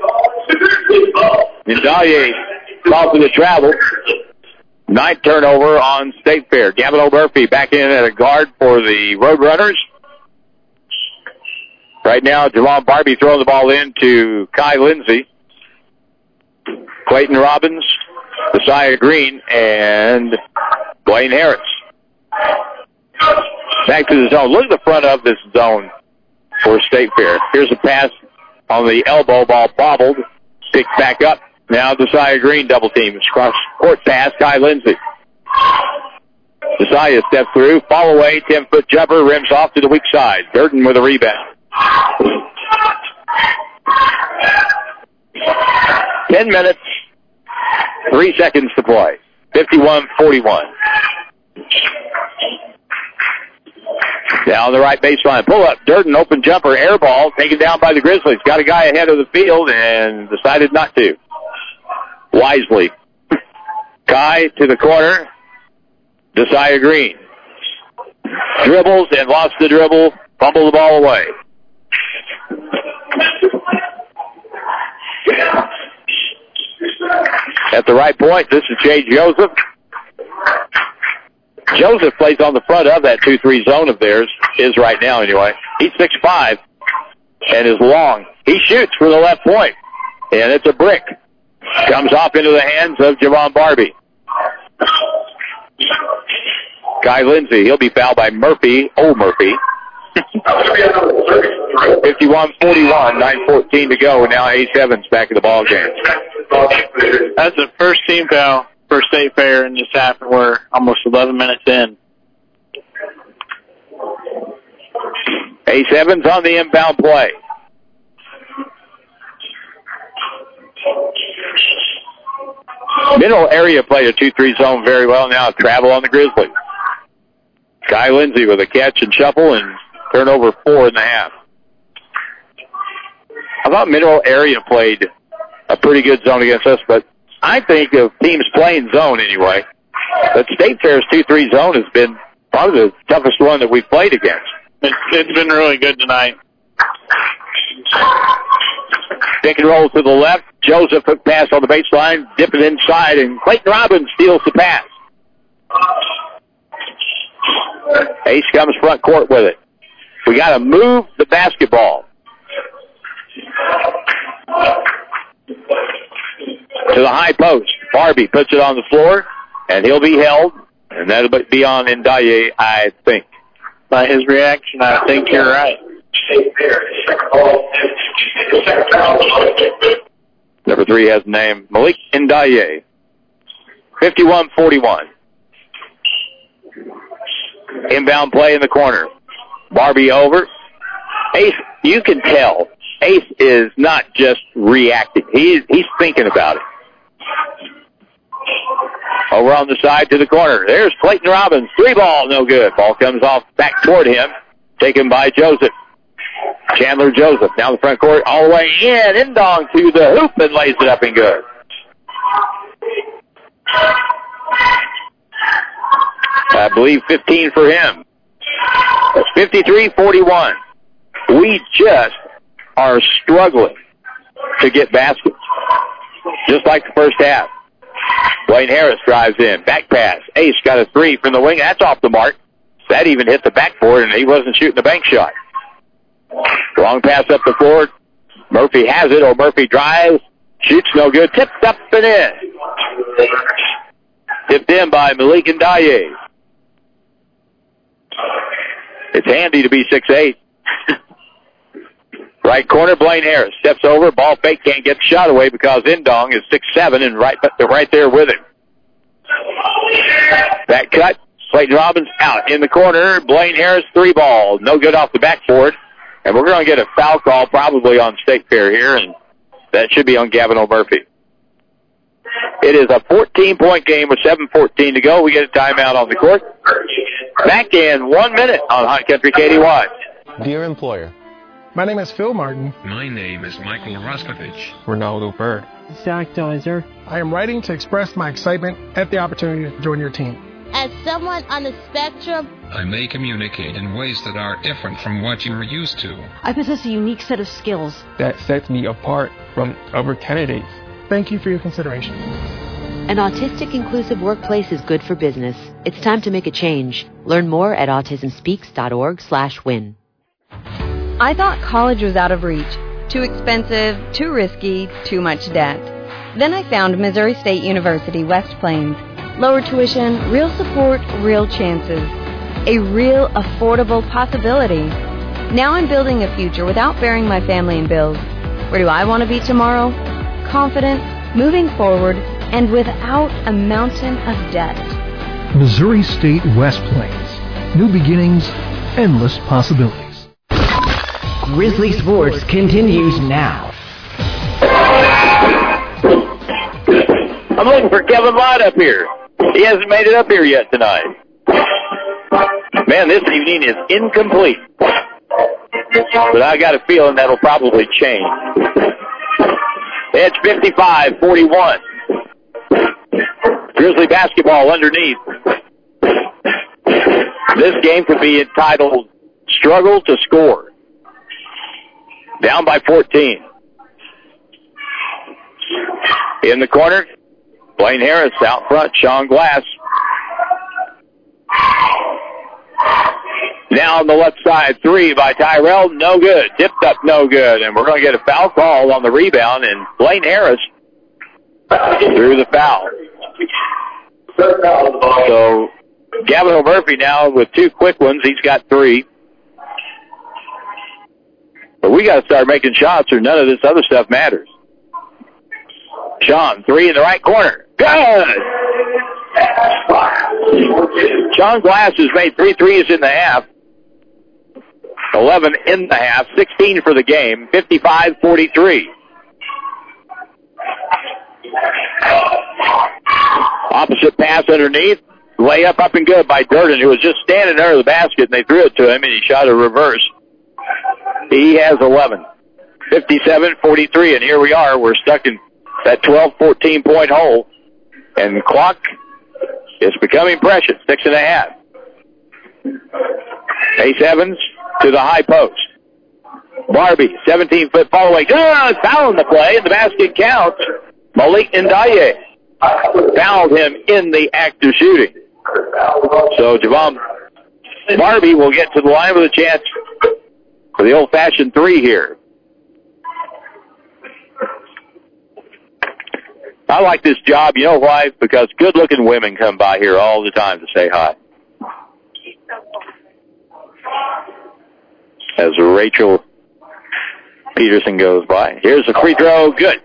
[SPEAKER 3] Ndaye called for the travel. 9th turnover on State Fair. Gavin O'Murphy back in at a guard for the Roadrunners. Right now, Javon Barbie throwing the ball in to Kai Lindsay. Clayton Robbins, Desai Green, and Blaine Harris. Back to the zone. Look at the front of this zone for State Fair. Here's a pass on the elbow, ball bobbled, picked back up. Now Desai Green double team. It's cross court pass, Kai Lindsay. Desai steps through, fall away, 10-foot jumper, rims off to the weak side. Durden with a rebound. 10 minutes, 3 seconds to play. 51-41. Down the right baseline. Pull up. Durden, open jumper, air ball, taken down by the Grizzlies. Got a guy ahead of the field and decided not to. Wisely. Kai to the corner. Desai Green. Dribbles and lost the dribble. Fumble the ball away. At the right point, this is Jay Joseph. Joseph plays on the front of that 2-3 zone of theirs, is right now anyway. He's 6'5", and is long. He shoots for the left point, and it's a brick. Comes off into the hands of Javon Barbie. Kai Lindsay, he'll be fouled by Murphy. Oh, Murphy. 51-41, 9:14 to go, and now Ace Evans back in the ball game.
[SPEAKER 4] That's the first team foul for State Fair in this half, and we're almost 11 minutes in.
[SPEAKER 3] Ace Evans on the inbound play. Middle area played a 2-3 zone very well. Now travel on the Grizzlies. Kai Lindsay with a catch and shuffle and turnover 4.5. I thought middle area played a pretty good zone against us, but I think of teams playing zone anyway. But State Fair's 2-3 zone has been probably the toughest one that we've played against.
[SPEAKER 4] It's been really good tonight.
[SPEAKER 3] Pick and roll to the left. Joseph hook pass on the baseline, dip it inside, and Clayton Robbins steals the pass. Ace comes front court with it. We got to move the basketball to the high post. Barbie puts it on the floor, and he'll be held, and that'll be on Ndaye, I think.
[SPEAKER 4] By his reaction, I think you're right.
[SPEAKER 3] Number 3 has the name Malik Ndaye. 51-41. Inbound play in the corner. Barbie over. Ace, you can tell, Ace is not just reacting. He's thinking about it. Over on the side to the corner. There's Clayton Robbins. 3 ball, no good. Ball comes off back toward him. Taken by Joseph. Chandler Joseph down the front court, all the way in. Indong to the hoop and lays it up and good. I believe 15 for him. That's 53-41. We just are struggling to get baskets, just like the first half. Blaine Harris drives in. Back pass. Ace got a 3 from the wing. That's off the mark. That even hit the backboard, and he wasn't shooting a bank shot. Long pass up the floor. Murphy has it, or Murphy drives. Shoots no good. Tipped up and in. Tipped in by Malik Ndaye. It's handy to be 6'8". Right corner, Blaine Harris steps over. Ball fake, can't get the shot away because Indong is 6'7" and right there with him. That cut. Slayton Robbins out in the corner. Blaine Harris, 3 ball. No good off the backboard. And we're going to get a foul call probably on State Fair here, and that should be on Gavin O'Murphy. It is a 14-point game with 7:14 to go. We get a timeout on the court. Back in 1 minute on Hot Country KDY.
[SPEAKER 17] Dear employer.
[SPEAKER 18] My name is Phil Martin.
[SPEAKER 19] My name is Michael Roskovich.
[SPEAKER 17] Ronaldo Bird.
[SPEAKER 18] Zach Deiser. I am writing to express my excitement at the opportunity to join your team.
[SPEAKER 20] As someone on the spectrum,
[SPEAKER 19] I may communicate in ways that are different from what you are used to.
[SPEAKER 22] I possess a unique set of skills
[SPEAKER 18] that sets me apart from other candidates. Thank you for your consideration.
[SPEAKER 26] An autistic inclusive workplace is good for business. It's time to make a change. Learn more at autismspeaks.org/win.
[SPEAKER 9] I thought college was out of reach. Too expensive, too risky, too much debt. Then I found Missouri State University, West Plains. Lower tuition, real support, real chances. A real affordable possibility. Now I'm building a future without bearing my family in bills. Where do I want to be tomorrow? Confident, moving forward, and without a mountain of debt.
[SPEAKER 10] Missouri State West Plains. New beginnings, endless possibilities.
[SPEAKER 2] Grizzly Sports continues now.
[SPEAKER 3] I'm looking for Kevin Lott up here. He hasn't made it up here yet tonight. Man, this evening is incomplete. But I got a feeling that'll probably change. It's 55-41. Grizzly basketball underneath. This game could be entitled Struggle to Score. Down by 14. In the corner, Blaine Harris out front, Sean Glass. Now on the left side, 3 by Tyrell, no good. Tipped up, no good. And we're going to get a foul call on the rebound, and Blaine Harris threw the foul. So Gavin O'Murphy now with 2 quick ones. He's got 3. But we got to start making shots or none of this other stuff matters. Sean, 3 in the right corner. Good! Sean Glass has made 3 threes in the half. 11 in the half, 16 for the game, 55-43. Opposite pass underneath, layup up and good by Durden, who was just standing under the basket, and they threw it to him, and he shot a reverse. He has 11, 57-43, and here we are. We're stuck in that 12, 14-point hole, and the clock is becoming precious, 6.5. Ace Evans to the high post. Barbie, 17-foot follow-away. Good! Foul in the play, and the basket counts. Malik Ndaye fouled him in the act of shooting. So Javon Barbie will get to the line with a chance for the old-fashioned 3 here. I like this job. You know why? Because good-looking women come by here all the time to say hi. As Rachel Peterson goes by. Here's the free throw. Good.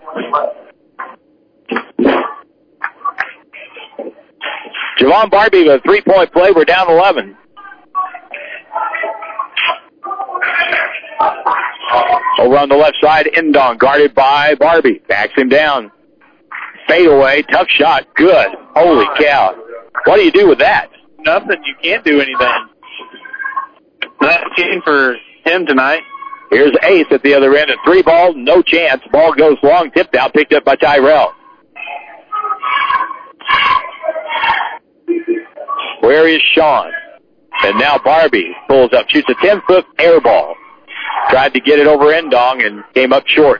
[SPEAKER 3] Javon Barbie with a 3-point play. We're down 11. Over on the left side, Indong guarded by Barbie. Backs him down. Fade away. Tough shot. Good. Holy cow. What do you do with that?
[SPEAKER 4] Nothing. You can't do anything. 19 for him tonight.
[SPEAKER 3] Here's Ace at the other end. A 3 ball. No chance. Ball goes long. Tipped out. Picked up by Tyrell. Where is Sean? And now Barbie pulls up. Shoots a 10-foot air ball. Tried to get it over Indong and came up short.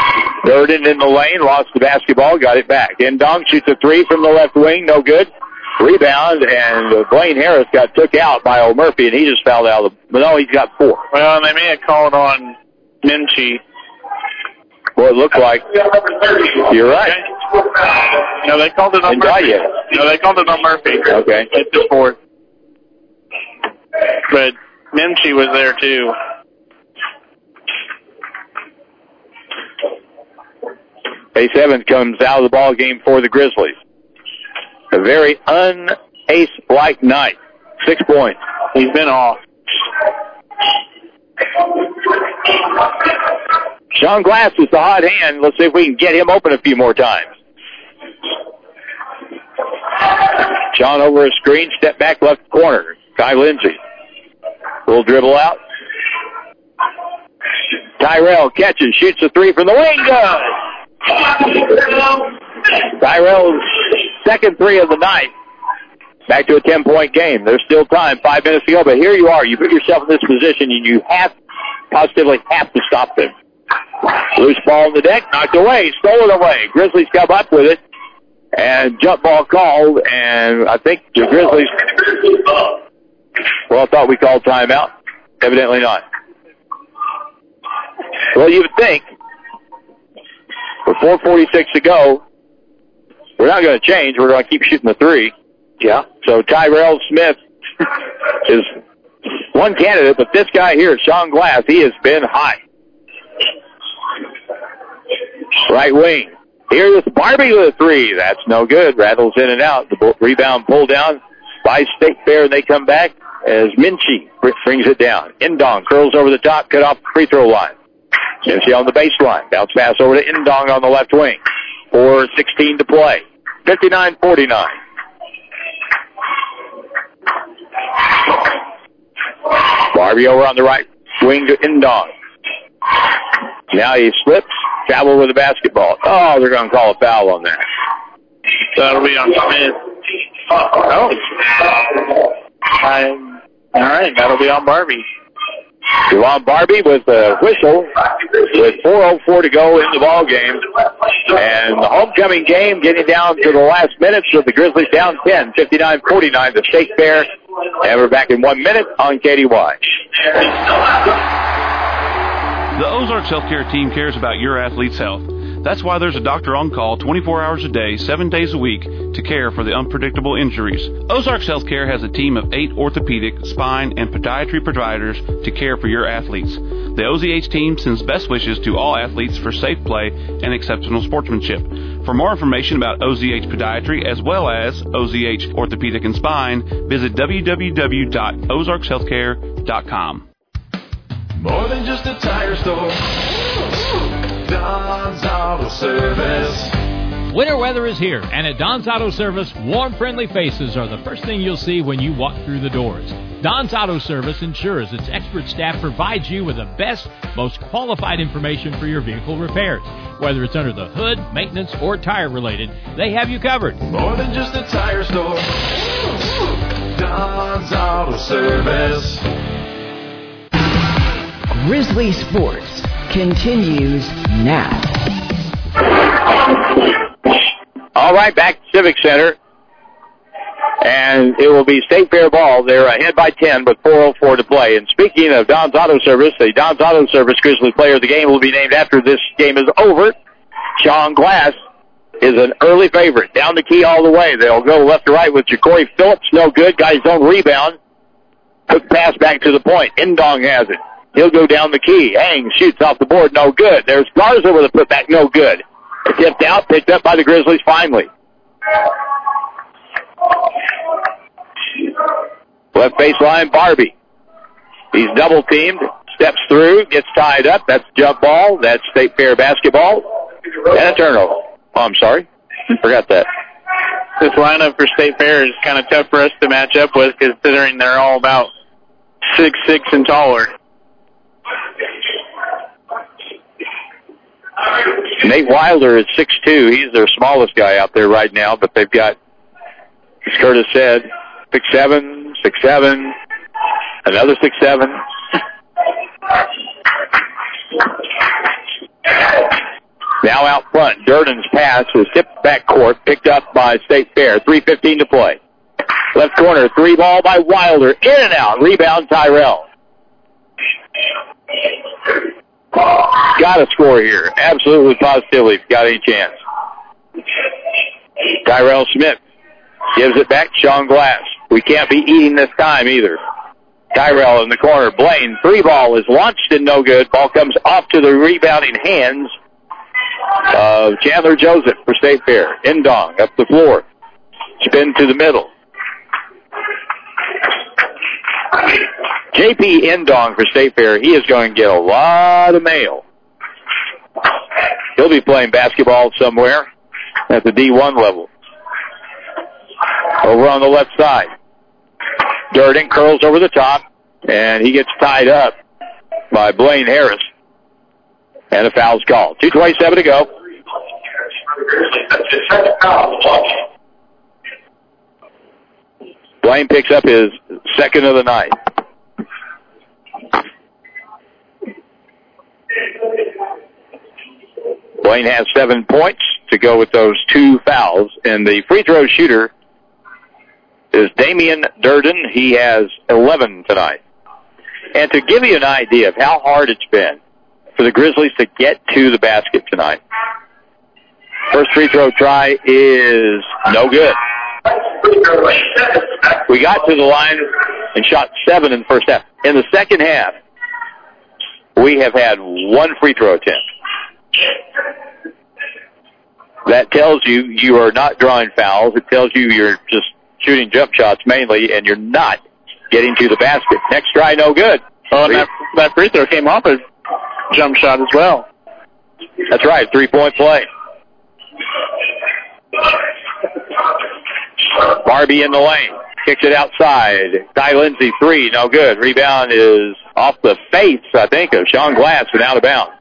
[SPEAKER 3] Durden in the lane, lost the basketball, got it back. Indong shoots a 3 from the left wing, no good. Rebound, and Blaine Harris got took out by O'Murphy, and he just fouled out. But no, he's got 4.
[SPEAKER 4] Well, they may have called on Minchie.
[SPEAKER 3] Well, it looked like. You're right.
[SPEAKER 4] No, they called it on Murphy. No, they called it on Murphy.
[SPEAKER 3] Okay.
[SPEAKER 4] It's the 4th. But Minchie was there, too.
[SPEAKER 3] Ace Evans comes out of the ball game for the Grizzlies. A very un-Ace-like night. 6 points.
[SPEAKER 4] He's been off.
[SPEAKER 3] Sean Glass is the hot hand. Let's see if we can get him open a few more times. Sean over a screen, step back left corner. Ty Lindsay. Little dribble out. Tyrell catches, shoots a 3 from the wing. Tyrell's second 3 of the night. Back to a 10-point game. There's still time, 5 minutes to go, but here you are. You put yourself in this position, and you positively have to stop them. Loose ball on the deck, knocked away, stolen away. Grizzlies come up with it, and jump ball called, and I think the Grizzlies, well, I thought we called timeout. Evidently not. Well, you would think, with 4:46 to go, we're not going to change. We're going to keep shooting the 3. Yeah. So Tyrell Smith is one candidate, but this guy here, Sean Glass, he has been high. Right wing. Here's Barbie with a 3. That's no good. Rattles in and out. The rebound pulled down by State Fair, and they come back as Minchie brings it down. Indong curls over the top, cut off the free throw line. Minchie on the baseline. Bounce pass over to Indong on the left wing. 4:16 to play. 59-49. Barbie over on the right wing to Indong. Now he slips, travel with the basketball. Oh, they're going to call a foul on that.
[SPEAKER 4] That'll be on Smith. Oh. All right, that'll be on Barbie.
[SPEAKER 3] Javon Barbie with a whistle with 4:04 to go in the ball game. And the homecoming game getting down to the last minutes with the Grizzlies down 10, 59-49. The State Fair. And we're back in 1 minute on KDY.
[SPEAKER 8] The Ozarks Healthcare team cares about your athlete's health. That's why there's a doctor on call 24 hours a day, 7 days a week to care for the unpredictable injuries. Ozarks Healthcare has a team of 8 orthopedic, spine, and podiatry providers to care for your athletes. The OZH team sends best wishes to all athletes for safe play and exceptional sportsmanship. For more information about OZH Podiatry as well as OZH Orthopedic and Spine, visit www.ozarkshealthcare.com.
[SPEAKER 5] More than just a tire store. Don's Auto Service.
[SPEAKER 6] Winter weather is here, and at Don's Auto Service, warm, friendly faces are the first thing you'll see when you walk through the doors. Don's Auto Service ensures its expert staff provides you with the best, most qualified information for your vehicle repairs. Whether it's under the hood, maintenance, or tire related, they have you covered.
[SPEAKER 5] More than just a tire store. Don's Auto Service.
[SPEAKER 2] Grizzly Sports continues now.
[SPEAKER 3] All right, back to Civic Center. And it will be State Fair ball. They're ahead by 10 with 4:04 to play. And speaking of Don's Auto Service, the Don's Auto Service Grizzly Player of the Game will be named after this game is over. Sean Glass is an early favorite. Down the key all the way. They'll go left to right with Ja'Cory Phillips. No good. Got his own rebound. Quick pass back to the point. Indong has it. He'll go down the key. Hangs, shoots off the board. No good. There's Garza with a putback. No good. Tipped out. Picked up by the Grizzlies finally. Left baseline, Barbie. He's double teamed. Steps through. Gets tied up. That's jump ball. That's State Fair basketball. And a turnover. Oh, I'm sorry. Forgot that.
[SPEAKER 4] This lineup for State Fair is kind of tough for us to match up with, considering they're all about 6'6" and taller.
[SPEAKER 3] Nate Wilder is 6'2". He's their smallest guy out there right now, but they've got, as Curtis said, 6'7", 6'7", another 6'7". Now out front, Durden's pass was tipped back court, picked up by State Fair. 3:15 to play. Left corner, 3 ball by Wilder. In and out. Rebound, Tyrell. Got to score here. Absolutely, positively, if you got any chance. Tyrell Smith gives it back to Sean Glass. We can't be eating this time either. Tyrell in the corner. Blaine, 3 ball is launched and no good. Ball comes off to the rebounding hands of Chandler Joseph for State Fair. Indong up the floor. Spin to the middle. J.P. Indong for State Fair. He is going to get a lot of mail. He'll be playing basketball somewhere at the D1 level. Over on the left side. Durden curls over the top, and he gets tied up by Blaine Harris. And a foul's called. 2:27 to go. Blaine picks up his second of the night. Blaine has 7 points to go with those 2 fouls, and the free throw shooter is Damian Durden. He has 11 tonight. And to give you an idea of how hard it's been for the Grizzlies to get to the basket tonight, first free throw try is no good. We got to the line and shot 7 in the first half. In the second half, we have had 1 free throw attempt. That tells you you are not drawing fouls. It tells you you're just shooting jump shots mainly, and you're not getting to the basket. Next try, no good.
[SPEAKER 4] Oh, and that free throw came off a jump shot as well.
[SPEAKER 3] That's right, 3-point play. Barbie in the lane. Kicks it outside. Ty Lindsay, 3, no good. Rebound is off the face, I think, of Sean Glass and out of bounds.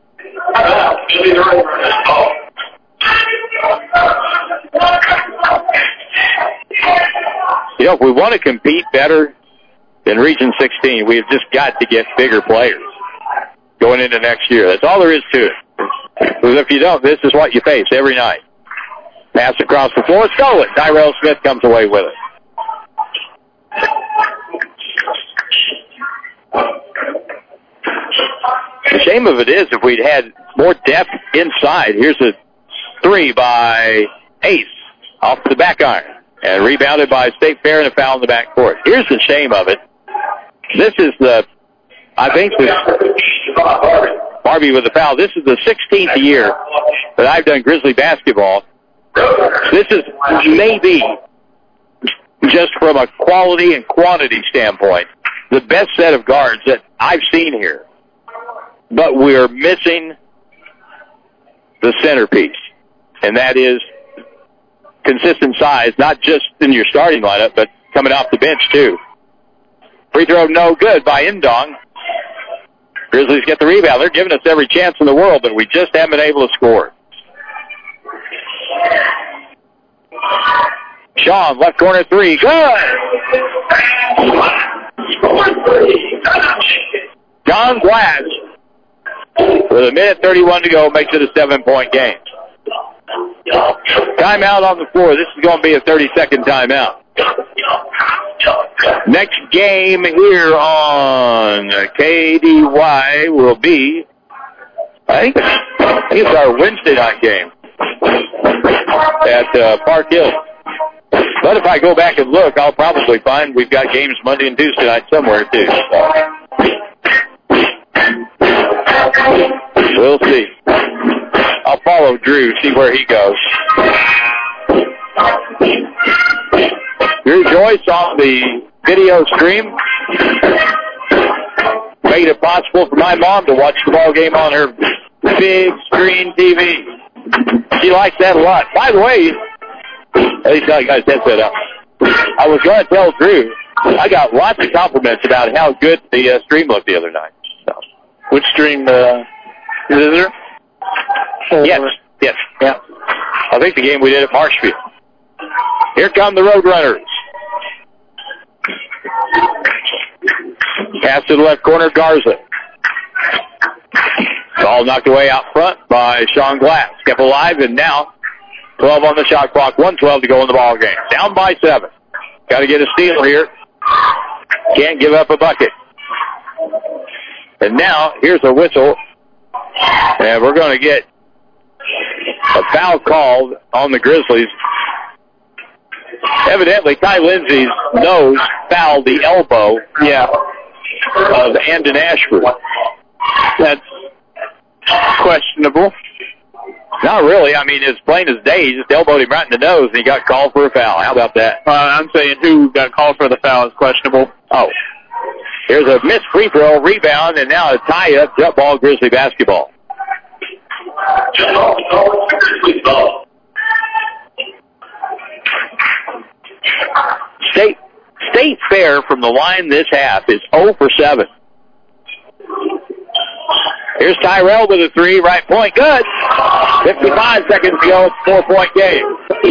[SPEAKER 3] You know, if we want to compete better than Region 16, we've just got to get bigger players going into next year. That's all there is to it. Because if you don't, this is what you face every night. Pass across the floor, stolen. Tyrell Smith comes away with it. The shame of it is if we'd had more depth inside. Here's a 3 by Ace off the back iron. And rebounded by State Fair and a foul in the backcourt. Here's the shame of it. This is Barbie with the foul. This is the 16th year that I've done Grizzly basketball. This is maybe, just from a quality and quantity standpoint, the best set of guards that I've seen here. But we're missing the centerpiece, and that is consistent size, not just in your starting lineup, but coming off the bench, too. Free throw no good by Indong. Grizzlies get the rebound. They're giving us every chance in the world, but we just haven't been able to score. Sean, left corner 3, good! John Glass, with 1:31 to go, makes it a 7-point game. Timeout on the floor. This is going to be a 30-second timeout. Next game here on KDY will be, I think it's our Wednesday night game at Park Hill. But if I go back and look, I'll probably find we've got games Monday and Tuesday night somewhere, too. We'll see. I'll follow Drew, see where he goes. Drew Joyce on the video stream made it possible for my mom to watch the ball game on her big screen TV. She likes that a lot. By the way, at least I got his headset up. I was going to tell Drew, I got lots of compliments about how good the stream looked the other night. So.
[SPEAKER 4] Which stream, visitor?
[SPEAKER 3] Yes. Yeah. I think the game we did at Marshfield. Here come the Roadrunners. Pass to the left corner, Garza. Ball knocked away out front by Sean Glass. Kept alive, and now 12 on the shot clock, 1:12 to go in the ball game. Down by 7. Got to get a steal here. Can't give up a bucket. And now, here's a whistle. And we're going to get a foul called on the Grizzlies. Evidently, Ty Lindsay's nose fouled the elbow of Andon Ashford.
[SPEAKER 4] That's questionable.
[SPEAKER 3] Not really. I mean, it's plain as day. He just elbowed him right in the nose, and he got called for a foul. How about that?
[SPEAKER 4] I'm saying who got called for the foul is questionable.
[SPEAKER 3] Oh. Here's a missed free throw, rebound, and now a tie-up, jump ball, Grizzly basketball. State Fair from the line this half is 0 for 7. Here's Tyrell with a three, right point, good. 55 seconds to go, it's a 4-point game.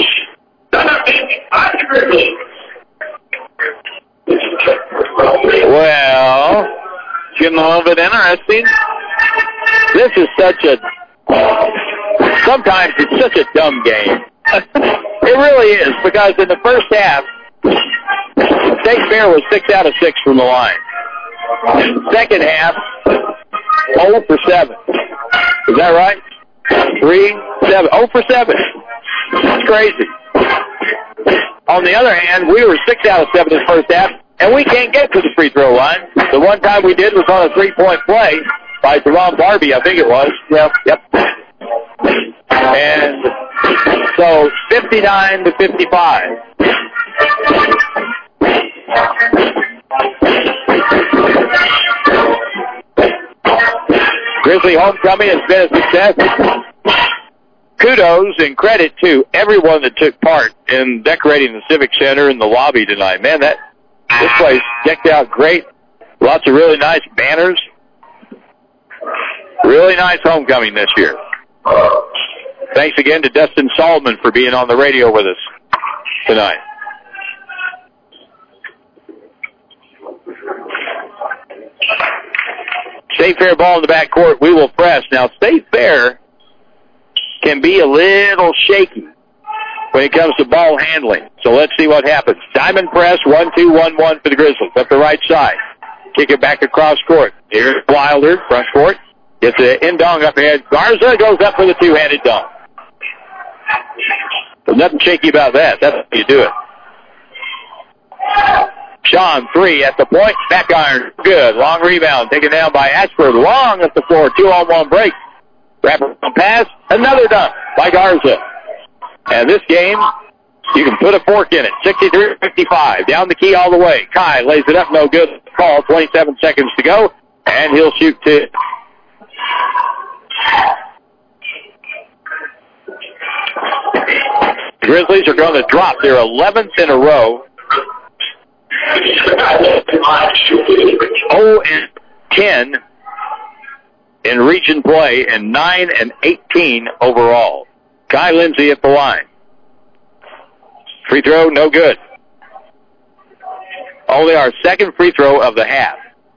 [SPEAKER 3] Well,
[SPEAKER 4] it's getting a little bit interesting.
[SPEAKER 3] This is sometimes it's such a dumb game. It really is, because in the first half, State Fair was 6 out of 6 from the line. Second half, 0 for 7. Is that right? 3, 7. 0 for 7. That's crazy. On the other hand, we were 6 out of 7 in the first half, and we can't get to the free throw line. The one time we did was on a 3-point play by Jerome Barbie, I think it was. Yep. And so 59 to 55. Grizzly homecoming has been a success. Kudos and credit to everyone that took part in decorating the Civic Center and the lobby tonight. Man, this place decked out great. Lots of really nice banners. Really nice homecoming this year. Thanks again to Dustin Solomon for being on the radio with us tonight. State Fair ball in the backcourt. We will press. Now, State Fair can be a little shaky when it comes to ball handling. So let's see what happens. Diamond press, 1-2-1-1 for the Grizzlies up the right side. Kick it back across court. Here's Wilder, front court. Gets an in-dong up ahead. Garza goes up for the two-handed dunk. There's nothing shaky about that. That's how you do it. Sean, 3 at the point. Back iron. Good. Long rebound. Taken down by Ashford. Long at the floor. 2-on-1 break. Wrap pass. Another dunk by Garza. And this game, you can put a fork in it. 63-55. Down the key all the way. Kai lays it up. No good. Call. 27 seconds to go. And he'll shoot 2. The Grizzlies are going to drop their 11th in a row. 0-10 in region play and 9-18 overall. Kai Lindsay at the line. Free throw, no good. Only our second free throw of the half.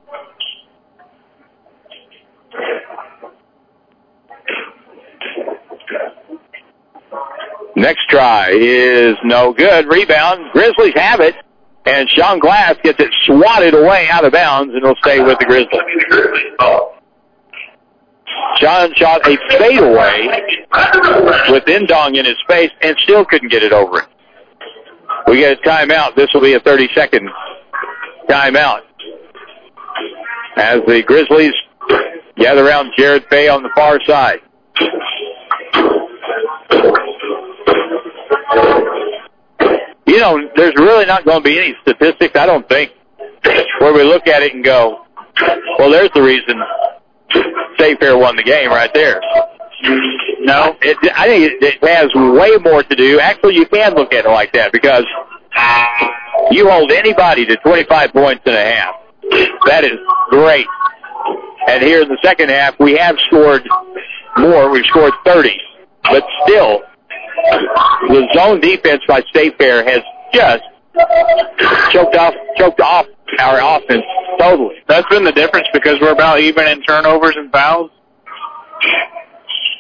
[SPEAKER 3] Next try is no good. Rebound. Grizzlies have it. And Sean Glass gets it swatted away out of bounds and will stay with the Grizzlies. Sean shot a fadeaway with Indong in his face and still couldn't get it over it. We get a timeout. This will be a 30-second timeout as the Grizzlies gather around Jared Fay on the far side. You know, there's really not going to be any statistics, I don't think, where we look at it and go, well, there's the reason State Fair won the game right there. No, I think it has way more to do. Actually, you can look at it like that because you hold anybody to 25 points and a half. That is great. And here in the second half, we have scored more. We've scored 30. But still, the zone defense by State Fair has just choked off our offense totally.
[SPEAKER 4] That's been the difference because we're about even in turnovers and fouls.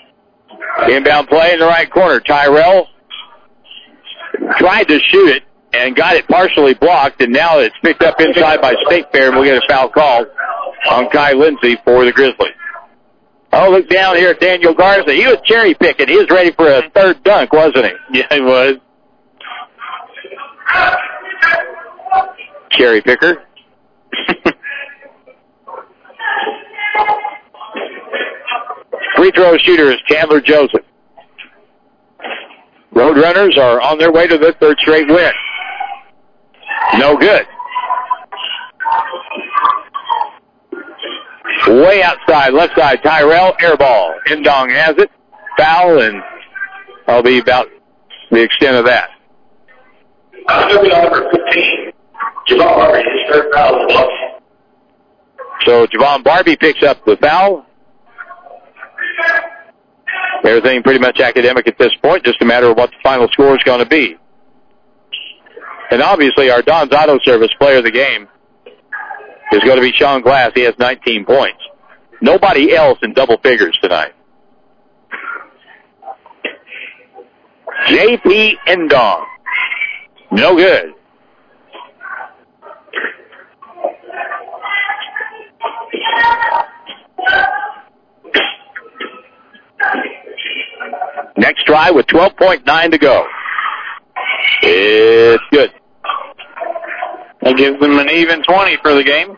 [SPEAKER 4] Inbound play in the right corner. Tyrell tried to shoot it
[SPEAKER 3] and got it partially blocked, and now it's picked up inside by State Fair, and we'll get a foul call on Kai Lindsay for the Grizzlies. Oh, look down here at Daniel Garza. He was cherry picking. He was ready for a third dunk, wasn't he?
[SPEAKER 4] Yeah, he was.
[SPEAKER 3] Cherry picker. Free throw shooter is Chandler Joseph. Roadrunners are on their way to their third straight win. No good. Way outside, left side, Tyrell, air ball. Indong has it. Foul, and that'll be about the extent of that.
[SPEAKER 13] Number 15, Javon Barbie, his third foul of the ball.
[SPEAKER 3] So Javon Barbie picks up the foul. Everything pretty much academic at this point, just a matter of what the final score is going to be. And obviously our Don's Auto Service player of the game is going to be Sean Glass. He has 19 points. Nobody else in double figures tonight. J.P. Indong. No good. Next try with 12.9 to go. It's good.
[SPEAKER 4] That gives them an even 20 for the game.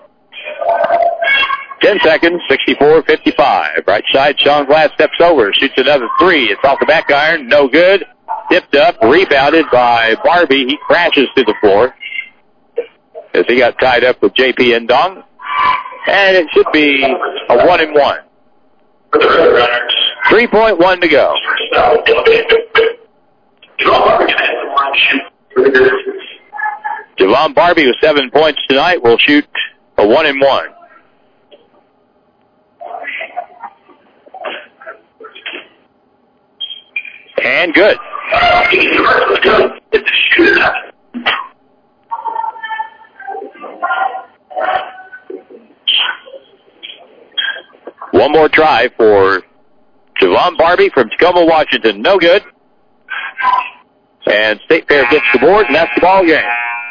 [SPEAKER 3] 10 seconds, 64-55. Right side, Sean Glass steps over, shoots another three. It's off the back iron, no good. Tipped up, rebounded by Barbie. He crashes to the floor as he got tied up with J.P. Indong. And it should be a 1-and-1. 3.1 to go. Javon Barbie with 7 points tonight will shoot a 1-and-1. And good. One more try for Javon Barbie from Tacoma, Washington. No good. And State Fair gets the board, and that's the ball game.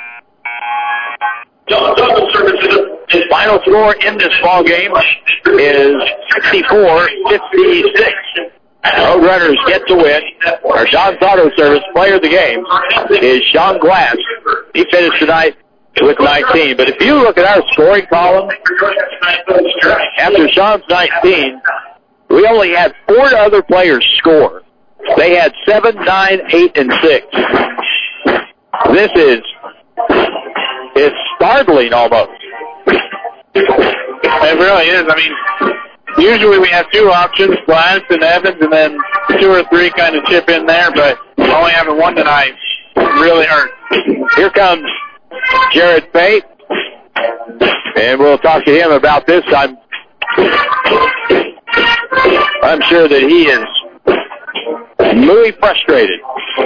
[SPEAKER 3] His final score in this ball game is 64-56. Roadrunners get to win. Our Don's Auto Service player of the game is Sean Glass. He finished tonight with 19. But if you look at our scoring column, after Sean's 19, we only had 4 other players score. They had 7, 9, 8, and 6. This is startling almost.
[SPEAKER 4] It really is. I mean, usually we have 2 options, Glass and Evans, and then 2 or 3 kind of chip in there, but only having 1 tonight really hurt.
[SPEAKER 3] Here comes Jared Pate, and we'll talk to him about this. I'm sure that he is really frustrated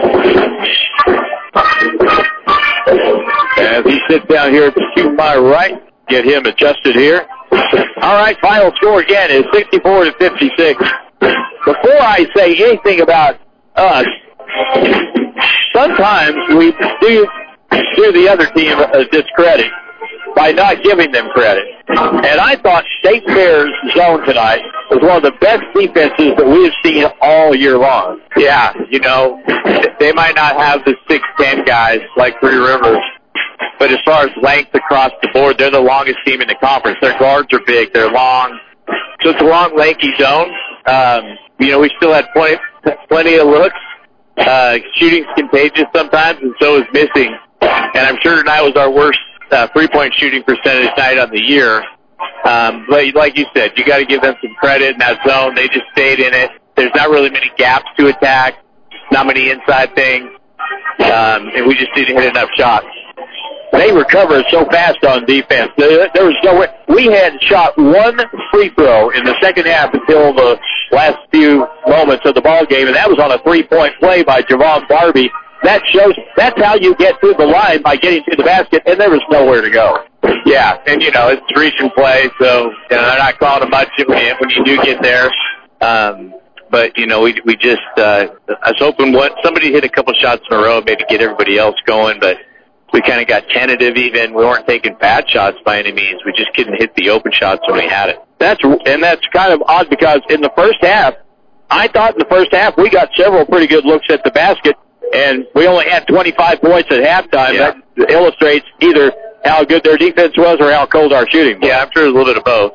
[SPEAKER 3] as he sits down here to my right. Get him adjusted here. All right, final score again is 64-56. Before I say anything about us, sometimes we do the other team a discredit by not giving them credit. And I thought State Fair's zone tonight was one of the best defenses that we have seen all year long.
[SPEAKER 4] Yeah, you know, they might not have the 6'10" guys like Three Rivers, but as far as length across the board, they're the longest team in the conference. Their guards are big. They're long. So it's a long, lanky zone. You know, we still had plenty of looks. Shooting's contagious sometimes, and so is missing. And I'm sure tonight was our worst three-point shooting percentage night on the year. But like you said, you got to give them some credit in that zone. They just stayed in it. There's not really many gaps to attack, not many inside things, and we just didn't hit enough shots.
[SPEAKER 3] They recovered so fast on defense. There was no way. We had shot 1 free throw in the second half until the last few moments of the ball game, and that was on a 3-point play by Javon Barbie. That shows that's how you get through the line, by getting to the basket, and there was nowhere to go.
[SPEAKER 4] Yeah, and you know, it's reach and play, so you know, they're not calling a much when you do get there. But you know, we just I was hoping somebody hit a couple shots in a row, maybe get everybody else going, but
[SPEAKER 3] we kind of got tentative even. We weren't taking bad shots by any means. We just couldn't hit the open shots when we had it. That's kind of odd because in the first half, I thought in the first half we got several pretty good looks at the basket, and we only had 25 points at halftime. Yeah. That illustrates either how good their defense was or how cold our shooting was. Yeah, I'm sure it was a little bit of both.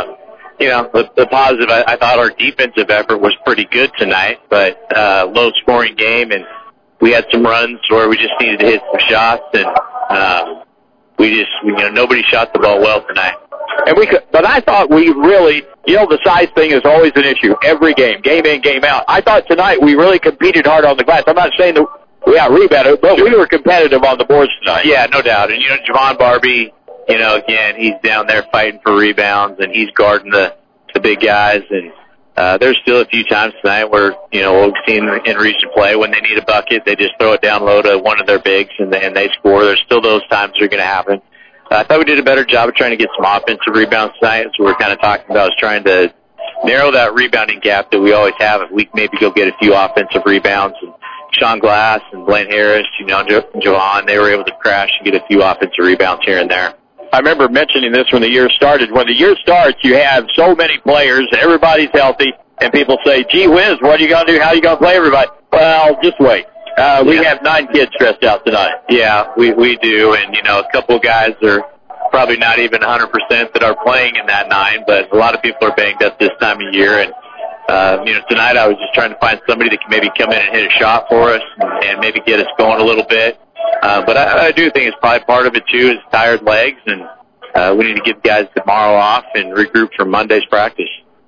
[SPEAKER 3] The positive, I thought our defensive effort was pretty good tonight, but low-scoring game, and we had some runs where we just needed to hit some shots, and nobody shot the ball well tonight. But I thought we really, the size thing is always an issue every game in, game out. I thought tonight we really competed hard on the glass. I'm not saying that we out-rebounded, but we were competitive on the boards tonight. Yeah, no doubt. And, Javon Barbie, again, he's down there fighting for rebounds, and he's guarding the big guys. And there's still a few times tonight where, we've seen in recent play when they need a bucket, they just throw it down low to one of their bigs, and they score. There's still those times that are going to happen. I thought we did a better job of trying to get some offensive rebounds tonight. So we're kind of talking about is trying to narrow that rebounding gap that we always have. If we maybe go get a few offensive rebounds. And Sean Glass and Blaine Harris, Javon, they were able to crash and get a few offensive rebounds here and there. I remember mentioning this when the year started. When the year starts, you have so many players, everybody's healthy, and people say, gee whiz, what are you going to do? How are you going to play everybody? Well, just wait. We have 9 kids stressed out tonight. Yeah, we do, and, a couple of guys are probably not even 100% that are playing in that 9, but a lot of people are banged up this time of year, and, tonight I was just trying to find somebody that can maybe come in and hit a shot for us and maybe get us going a little bit. But I do think it's probably part of it, too, is tired legs, and we need to give guys tomorrow off and regroup for Monday's practice.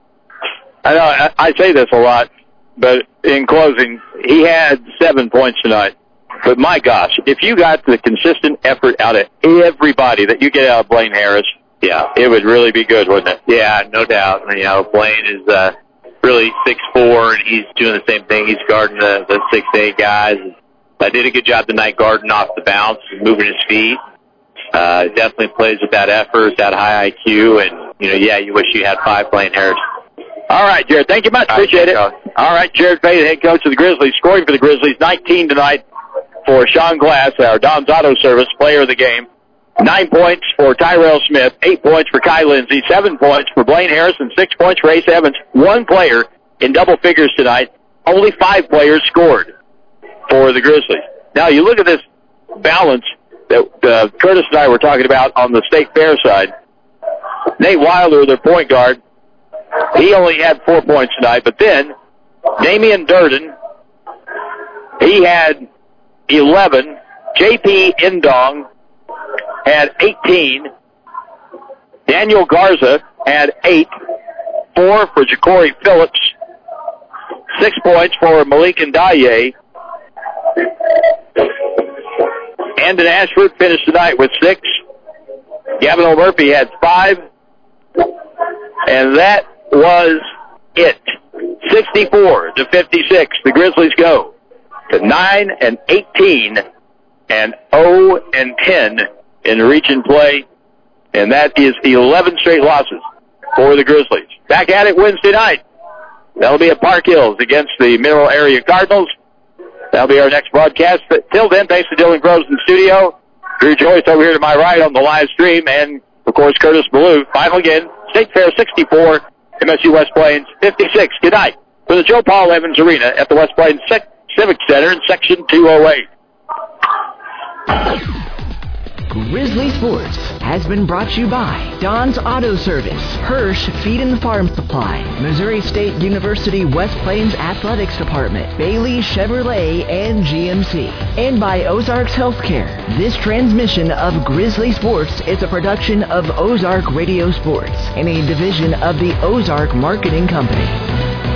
[SPEAKER 3] I know I say this a lot, but in closing, he had 7 points tonight. But my gosh, if you got the consistent effort out of everybody that you get out of Blaine Harris, yeah, it would really be good, wouldn't it? Yeah, no doubt. Blaine is really 6'4", and he's doing the same thing. He's guarding the 6'8" guys. I did a good job tonight guarding off the bounce and moving his feet. Definitely plays with that effort, that high IQ, and, you wish you had 5 Blaine Harris. All right, Jared, thank you much. Appreciate it. All right, Jared Fay, the head coach of the Grizzlies, scoring for the Grizzlies, 19 tonight for Sean Glass, our Don's Auto Service player of the game. 9 points for Tyrell Smith, 8 points for Kai Lindsey, 7 points for Blaine Harris, and 6 points for Ace Evans. 1 player in double figures tonight. Only 5 players scored for the Grizzlies. Now, you look at this balance that Curtis and I were talking about on the State Fair side. Nate Wilder, their point guard, he only had 4 points tonight, but then Damian Durden, he had 11. J.P. Indong had 18. Daniel Garza had 8. 4 for Ja'Cory Phillips. 6 points for Malik Ndaye. Andon Ashford finished tonight with 6. Gavin O'Murphy had 5. And that was it. 64-56. The Grizzlies go to 9-18 and 0-10 in region play. And that is 11 straight losses for the Grizzlies. Back at it Wednesday night. That'll be at Park Hills against the Mineral Area Cardinals. That'll be our next broadcast. But till then, thanks to Dylan Groves in the studio. Drew Joyce over here to my right on the live stream. And, of course, Curtis Ballou. Final again, State Fair 64, MSU West Plains 56. Good night from the Joe Paul Evans Arena at the West Plains Civic Center in Section 208.
[SPEAKER 2] Grizzly Sports has been brought to you by Don's Auto Service, Hirsch Feed and Farm Supply, Missouri State University West Plains Athletics Department, Bailey Chevrolet and GMC, and by Ozarks Healthcare. This transmission of Grizzly Sports is a production of Ozark Radio Sports and a division of the Ozark Marketing Company.